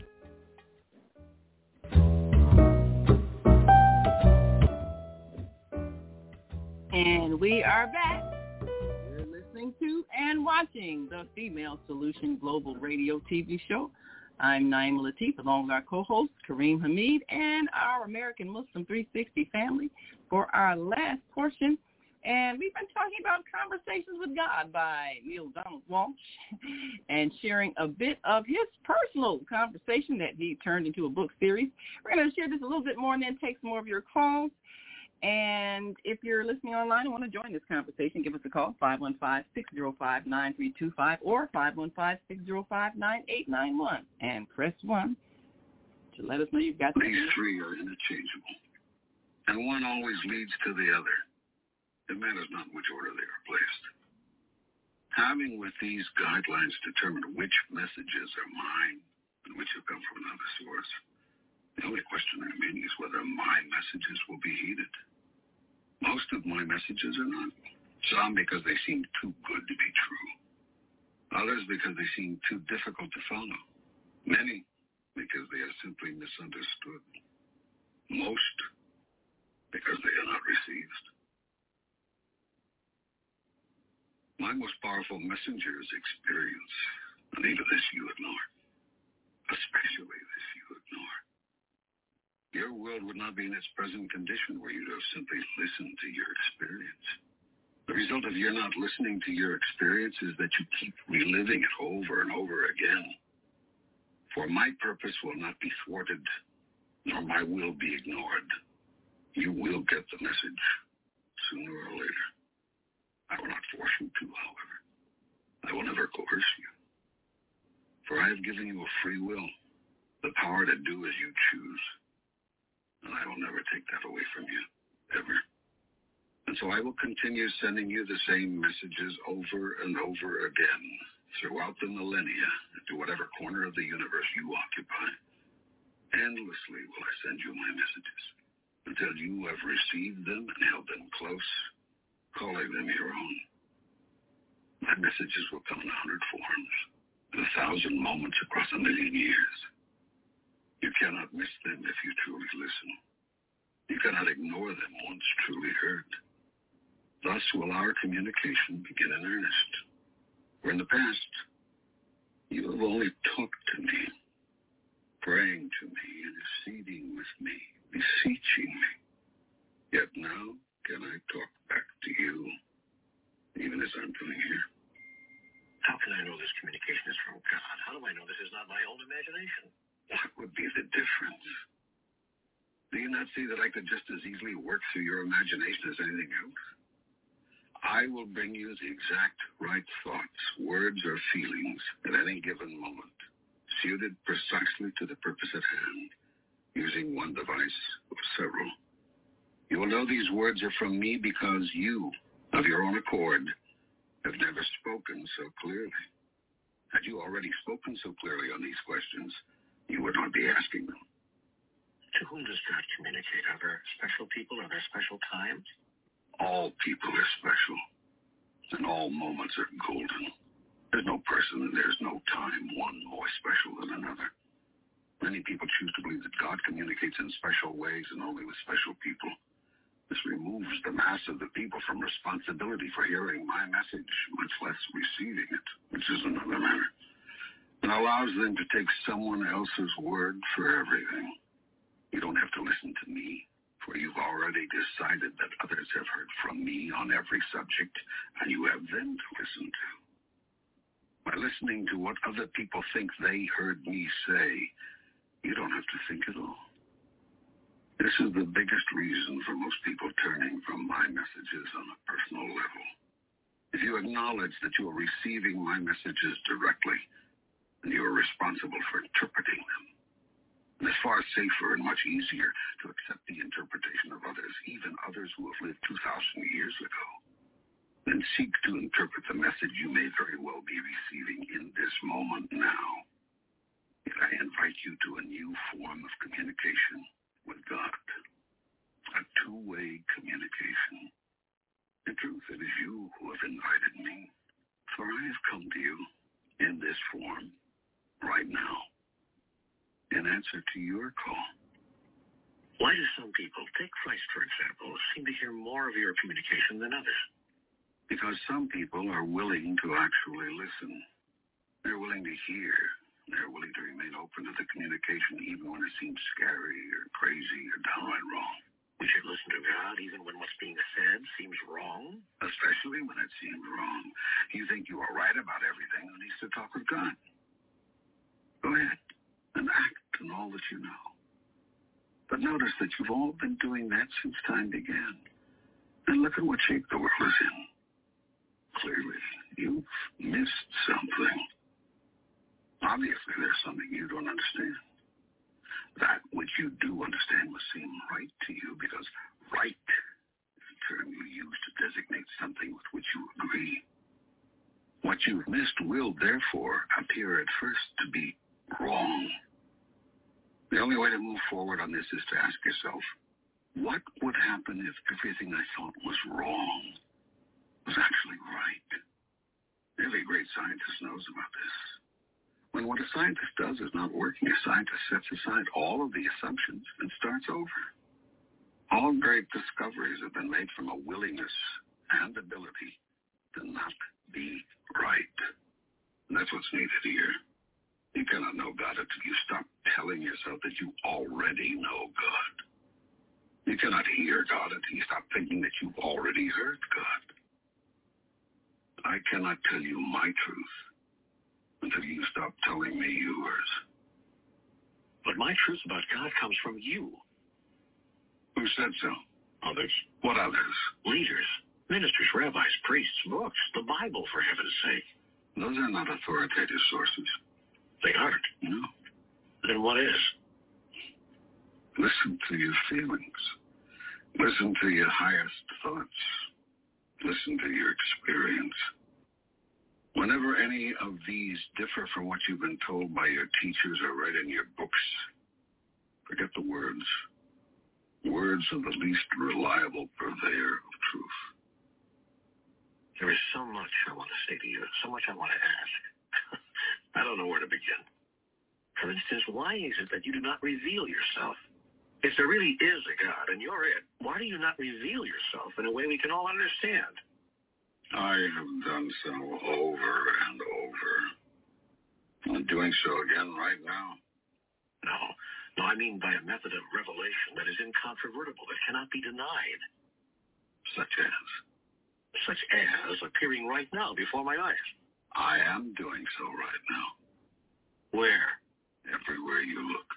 And we are back. You're listening to and watching the Female Solution Global Radio TV show. I'm Naima Latif, along with our co-host, Kareem Hamid, and our American Muslim 360 family for our last portion. And we've been talking about Conversations with God by Neil Donald Walsh and sharing a bit of his personal conversation that he turned into a book series. We're going to share this a little bit more and then take some more of your calls. And if you're listening online and want to join this conversation, give us a call, 515-605-9325 or 515-605-9891, and press 1 to let us know you've got These three are interchangeable, and one always leads to the other. It matters not which order they are placed. Having with these guidelines determined which messages are mine and which have come from another source, the only question remaining is whether my messages will be heeded. Most of my messages are not. Some because they seem too good to be true. Others because they seem too difficult to follow. Many because they are simply misunderstood. Most because they are not received. My most powerful messenger is experience, and even this you ignore. Especially this you ignore. Your world would not be in its present condition were you to have simply listened to your experience. The result of your not listening to your experience is that you keep reliving it over and over again. For my purpose will not be thwarted, nor my will be ignored. You will get the message, sooner or later. I will not force you to, however. I will never coerce you. For I have given you a free will, the power to do as you choose. And I will never take that away from you, ever. And so I will continue sending you the same messages over and over again throughout the millennia to whatever corner of the universe you occupy. Endlessly will I send you my messages until you have received them and held them close, calling them your own. My messages will come in 100 forms, in 1,000 moments across 1,000,000 years. You cannot miss them if you truly listen. You cannot ignore them once truly heard. Thus will our communication begin in earnest. Where in the past, You have only talked to me, praying to me, interceding with me, beseeching me. Yet now can I talk back to you, even as I'm doing here? How can I know this communication is from God? How do I know this is not my own imagination? What would be the difference? Do you not see that I could just as easily work through your imagination as anything else? I will bring you the exact right thoughts, words, or feelings at any given moment, suited precisely to the purpose at hand, using one device or several. You will know these words are from me because you, of your own accord, have never spoken so clearly. Had you already spoken so clearly on these questions, you would not be asking them. To whom does God communicate? Are there special people? Are there special times? All people are special, and all moments are golden. There's no person and there's no time, one more special than another. Many people choose to believe that God communicates in special ways and only with special people. This removes the mass of the people from responsibility for hearing my message, much less receiving it, which is another matter, and allows them to take someone else's word for everything. You don't have to listen to me, for you've already decided that others have heard from me on every subject, and you have them to listen to. By listening to what other people think they heard me say, you don't have to think at all. This is the biggest reason for most people turning from my messages on a personal level. If you acknowledge that you are receiving my messages directly, then you are responsible for interpreting them. And it's far safer and much easier to accept the interpretation of others, even others who have lived 2,000 years ago, than seek to interpret the message you may very well be receiving in this moment now. Yet I invite you to a new form of communication with God, a two-way communication. In truth, it is you who have invited me, for I have come to you in this form right now, in answer to your call. Why do some people, take Christ for example, seem to hear more of your communication than others? Because some people are willing to actually listen. They're willing to hear. They're willing to remain open to the communication even when it seems scary or crazy or downright wrong. We should listen to God even when what's being said seems wrong? Especially when it seems wrong. You think you are right about everything and needs to talk with God. Go ahead and act on all that you know. But notice that you've all been doing that since time began. And look at what shape the world is in. Clearly, you've missed something. Obviously, there's something you don't understand. That which you do understand must seem right to you, because right is a term you use to designate something with which you agree. What you've missed will, therefore, appear at first to be wrong. The only way to move forward on this is to ask yourself, what would happen if everything I thought was wrong was actually right? Every great scientist knows about this. When what a scientist does is not working, a scientist sets aside all of the assumptions and starts over. All great discoveries have been made from a willingness and ability to not be right. And that's what's needed here. You cannot know God until you stop telling yourself that you already know God. You cannot hear God until you stop thinking that you've already heard God. I cannot tell you my truth until you stop telling me yours. But my truth about God comes from you. Who said so? Others. What others? Leaders, ministers, rabbis, priests, books, the Bible, for heaven's sake. Those are not authoritative sources. They aren't? No. Then what is? Listen to your feelings. Listen to your highest thoughts. Listen to your experience. Whenever any of these differ from what you've been told by your teachers or read in your books, forget the words. Words are the least reliable purveyor of truth. There is so much I want to say to you, so much I want to ask. I don't know where to begin. For instance, why is it that you do not reveal yourself? If there really is a God and you're it, why do you not reveal yourself in a way we can all understand? I have done so over and over. I'm doing so again right now. No, I mean by a method of revelation that is incontrovertible, that cannot be denied. Such as appearing right now before my eyes. I am doing so right now. Where? Everywhere you look.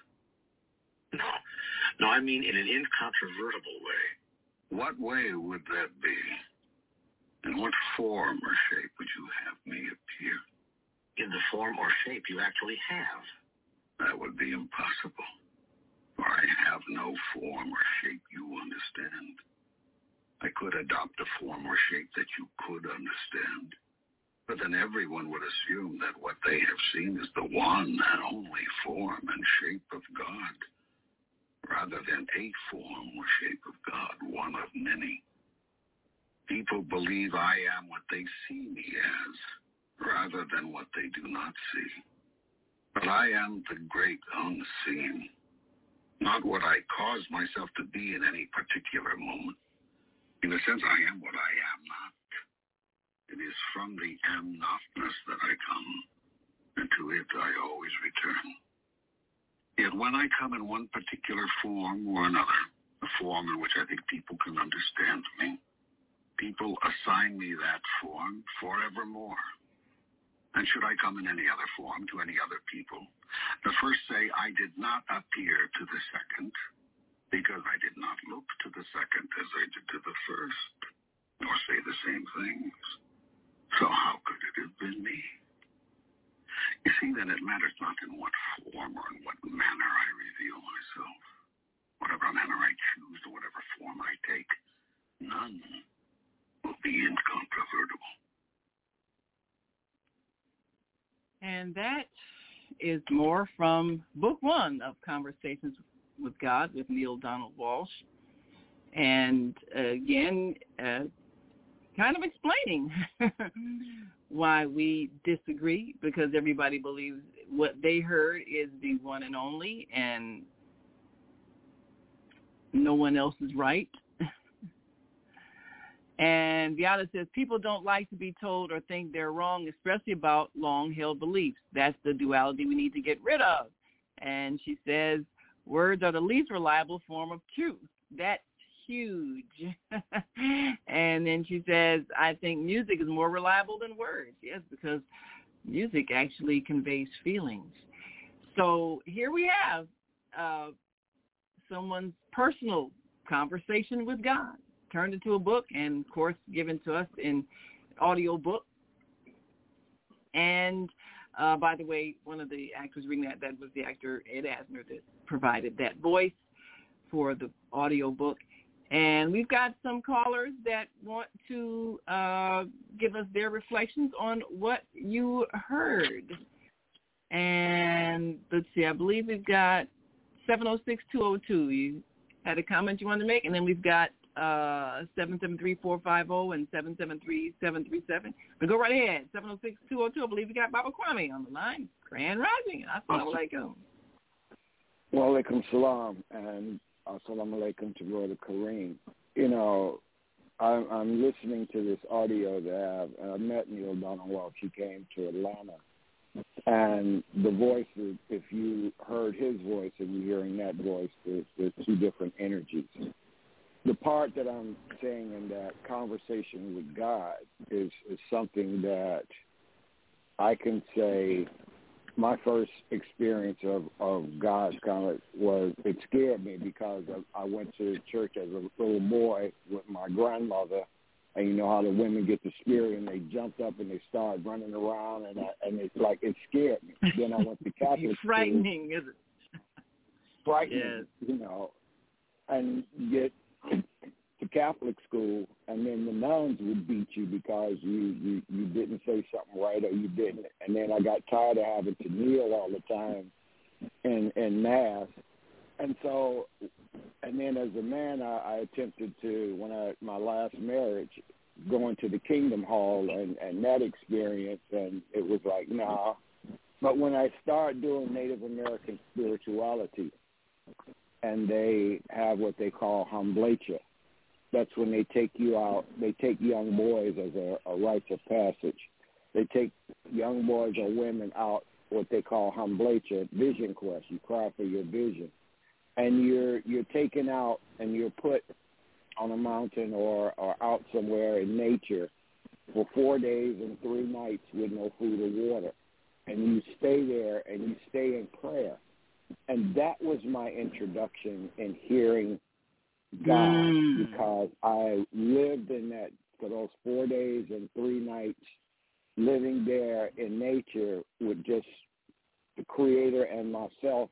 No, I mean in an incontrovertible way. What way would that be? In what form or shape would you have me appear? In the form or shape you actually have. That would be impossible. For I have no form or shape you understand. I could adopt a form or shape that you could understand. But then everyone would assume that what they have seen is the one and only form and shape of God, rather than a form or shape of God, one of many. People believe I am what they see me as, rather than what they do not see. But I am the great unseen, not what I cause myself to be in any particular moment. In a sense, I am what I am not. It is from the am-notness that I come, and to it I always return. Yet when I come in one particular form or another, a form in which I think people can understand me, people assign me that form forevermore. And should I come in any other form to any other people, the first say I did not appear to the second, because I did not look to the second as I did to the first, nor say the same things. So how could it have been me? You see, then it matters not in what form or in what manner I reveal myself. Whatever manner I choose or whatever form I take, none will be incontrovertible. And that is more from Book 1 of Conversations with God with Neale Donald Walsch. And again, kind of explaining why we disagree, because everybody believes what they heard is the one and only, and no one else is right. And Viola says, people don't like to be told or think they're wrong, especially about long-held beliefs. That's the duality we need to get rid of. And she says, words are the least reliable form of truth. That's huge. And then she says, I think music is more reliable than words. Yes, because music actually conveys feelings. So here we have someone's personal conversation with God turned into a book, and of course given to us in audio book. And by the way, one of the actors reading that was the actor Ed Asner that provided that voice for the audio book. And we've got some callers that want to give us their reflections on what you heard. And let's see, I believe we've got 706-202. You had a comment you wanted to make, and then we've got 773-450 and 773-737. But go right ahead. 706-202. I believe we got Baba Kwame on the line. Grand Rising. Assalamu alaikum. Wa alaikum salam, and assalamu alaikum to Brother Kareem. You know, I'm listening to this audio that I met Neale Donald Walsch. He came to Atlanta. And the voice, if you heard his voice and you're hearing that voice, there's two different energies. The part that I'm saying in that conversation with God is something that I can say my first experience of God's comment was, it scared me because I went to church as a little boy with my grandmother, and you know how the women get the spirit and they jumped up and they started running around, and it's like it scared me. Then I went to Catholic school. Frightening, is it? Frightening, yes. You know, and get to Catholic school, and then the nuns would beat you because you didn't say something right or you didn't. And then I got tired of having to kneel all the time in Mass. And so, and then as a man, I attempted to, my last marriage, going to the Kingdom Hall and that experience, and it was like, nah. But when I started doing Native American spirituality, and they have what they call Hamblecha, that's when they take you out. They take young boys as a rite of passage. They take young boys or women out what they call Hamblecha, vision quest. You cry for your vision. And you're taken out and you're put on a mountain or out somewhere in nature for 4 days and 3 nights with no food or water. And you stay there and you stay in prayer. And that was my introduction in hearing God, because I lived in that for those 4 days and 3 nights, living there in nature with just the Creator and myself.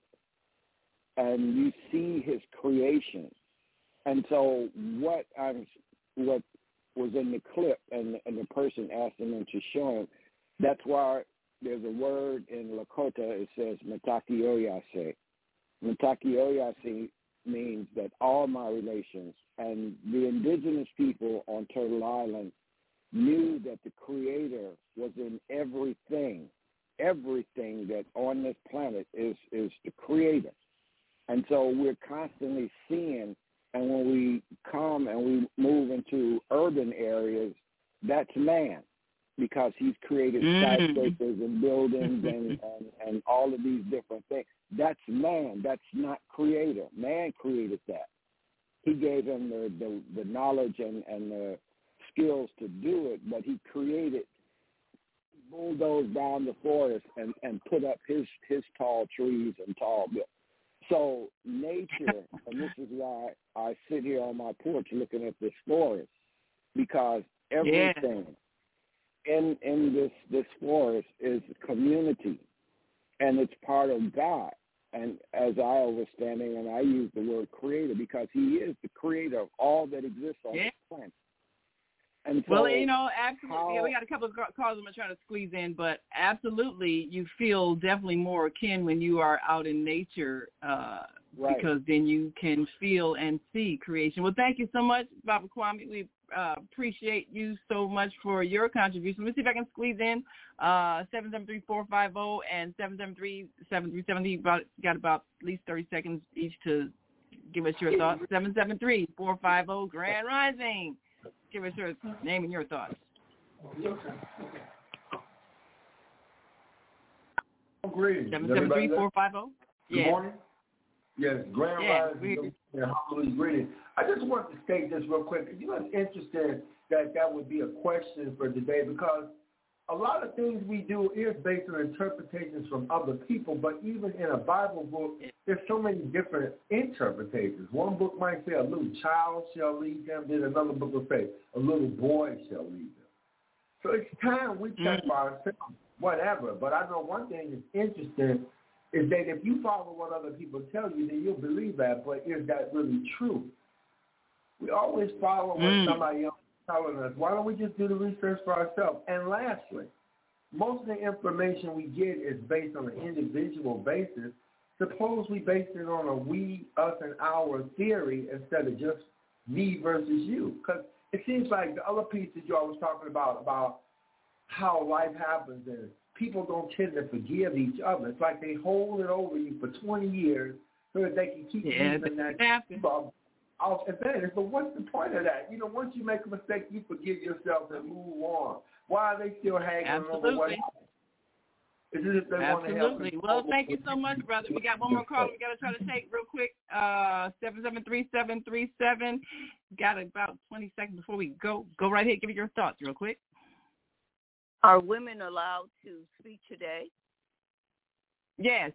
And you see his creation. And so what was in the clip and the person asking them to show him, that's why there's a word in Lakota, it says Mataki Oyase. Mataki Oyase means that all my relations and the indigenous people on Turtle Island knew that the Creator was in everything. Everything that on this planet is the Creator. And so we're constantly seeing, and when we come and we move into urban areas, that's man, because he's created skyscrapers and buildings and all of these different things. That's man. That's not Creator. Man created that. He gave him the knowledge and the skills to do it, but he created, bulldozed down the forest and put up his tall trees and tall buildings. So nature, and this is why I sit here on my porch looking at this forest, because everything in this forest is community, and it's part of God. And as I understand it, and I use the word Creator, because he is the Creator of all that exists on this planet. And so absolutely. We got a couple of calls I'm going to try to squeeze in, but absolutely, you feel definitely more akin when you are out in nature, because then you can feel and see creation. Well, thank you so much, Baba Kwame. We appreciate you so much for your contribution. Let me see if I can squeeze in 773-450 and 773-7370. You got about at least 30 seconds each to give us your thoughts. 773-450, Grand Rising. Give us your name and your thoughts. Greetings. 773-450. Good morning. Yes, Grand Rising. Hallelujah. Greetings. I just want to state this real quick. You know, it's interesting that would be a question for today, because a lot of things we do is based on interpretations from other people, but even in a Bible book, there's so many different interpretations. One book might say a little child shall lead them, then another book will say a little boy shall lead them. So it's time we check for ourselves, whatever. But I know one thing that's interesting is that if you follow what other people tell you, then you'll believe that, but is that really true? We always follow what somebody else telling us. Why don't we just do the research for ourselves? And lastly, most of the information we get is based on an individual basis. Suppose we base it on a we, us, and our theory instead of just me versus you. Because it seems like the other piece that you always talking about how life happens and people don't tend to forgive each other. It's like they hold it over you for 20 years so that they can keep using that. Off advantage, but what's the point of that? You know, once you make a mistake, you forgive yourself and move on. Why are they still hanging over what happened? Is it if they want to help? Absolutely. Well, thank you so much, brother. We got one more call we got to try to take real quick. 773-737. Got about 20 seconds before we go. Go right ahead. Give me your thoughts real quick. Are women allowed to speak today? Yes.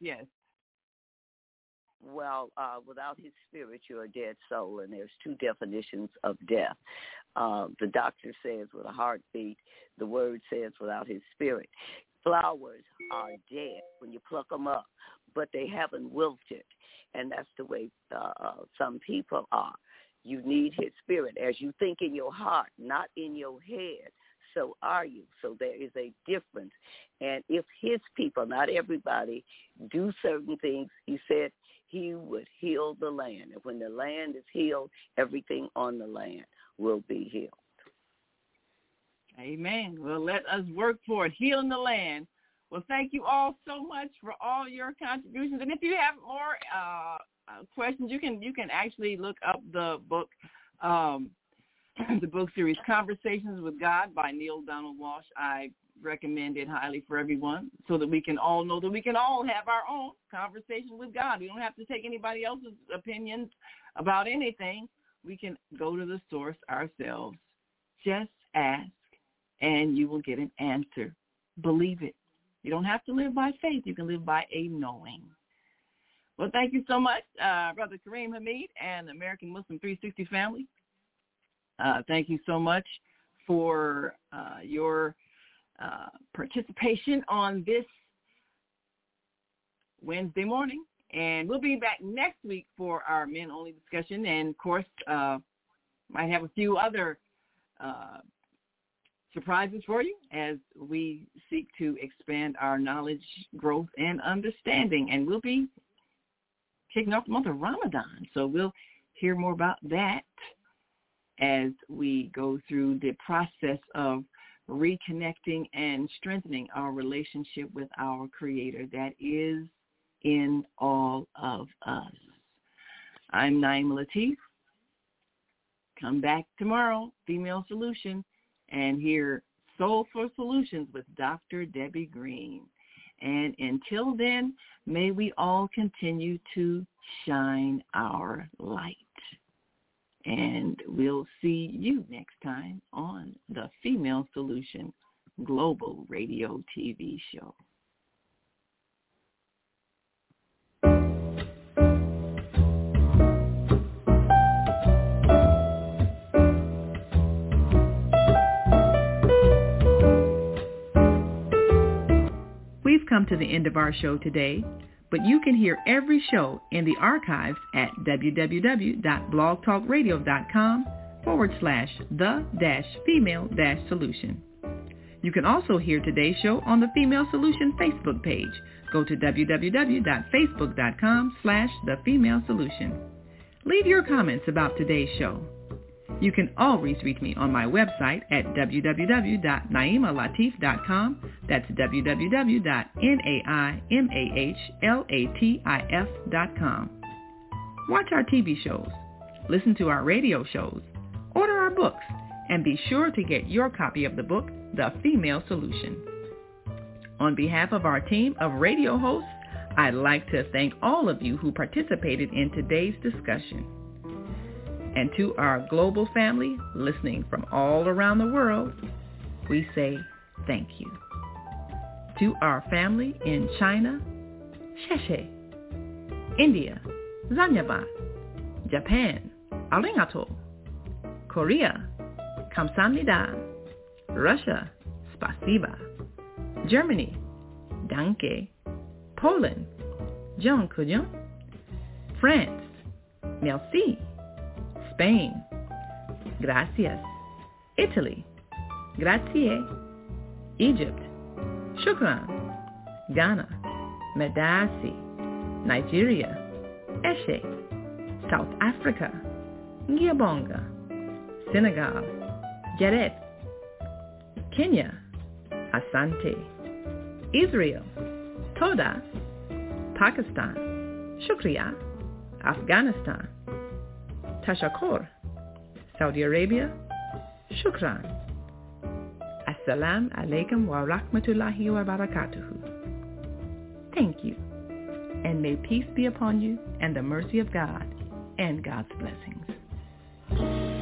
Well, without his spirit, you're a dead soul, and there's two definitions of death. The doctor says with a heartbeat, the word says without his spirit. Flowers are dead when you pluck them up, but they haven't wilted, and that's the way some people are. You need his spirit. As you think in your heart, not in your head, so are you. So there is a difference. And if his people, not everybody, do certain things, he said he would heal the land. And when the land is healed, everything on the land will be healed. Amen. Well, let us work for it, healing the land. Well, thank you all so much for all your contributions. And if you have more questions, you can actually look up the book the book series Conversations with God by Neale Donald Walsch. I recommend it highly for everyone so that we can all know that we can all have our own conversation with God. We don't have to take anybody else's opinions about anything. We can go to the source ourselves. Just ask, and you will get an answer. Believe it. You don't have to live by faith. You can live by a knowing. Well, thank you so much, Brother Kareem Hamid and the American Muslim 360 family. Thank you so much for your participation on this Wednesday morning. And we'll be back next week for our men-only discussion. And, of course, might have a few other surprises for you as we seek to expand our knowledge, growth, and understanding. And we'll be kicking off the month of Ramadan. So we'll hear more about that as we go through the process of reconnecting and strengthening our relationship with our Creator that is in all of us. I'm Naima Latif. Come back tomorrow, Female Solution, and hear Soulful Solutions with Dr. Debbie Green. And until then, may we all continue to shine our light. And we'll see you next time on the Female Solution Global Radio TV show. We've come to the end of our show today, but you can hear every show in the archives at www.blogtalkradio.com/the-female-solution. You can also hear today's show on the Female Solution Facebook page. Go to www.facebook.com/thefemalesolution. Leave your comments about today's show. You can always reach me on my website at www.naimalatif.com. That's www.naimalatif.com. Watch our TV shows, listen to our radio shows, order our books, and be sure to get your copy of the book, The Female Solution. On behalf of our team of radio hosts, I'd like to thank all of you who participated in today's discussion. And to our global family listening from all around the world, we say thank you. To our family in China, Sheshe, India, Zanyaba, Japan, Arigato, Korea, Kamsahamnida, Russia, Spasiba, Germany, Danke, Poland, Dziękuję, France, Merci, Spain, gracias, Italy, grazie, Egypt, shukran, Ghana, medasi, Nigeria, eshe, South Africa, ngiyabonga, Senegal, Jaret, Kenya, asante, Israel, toda, Pakistan, shukriya, Afghanistan, Tashakor, Saudi Arabia, shukran. Assalamu alaikum wa rahmatullahi wa barakatuhu. Thank you, and may peace be upon you and the mercy of God and God's blessings.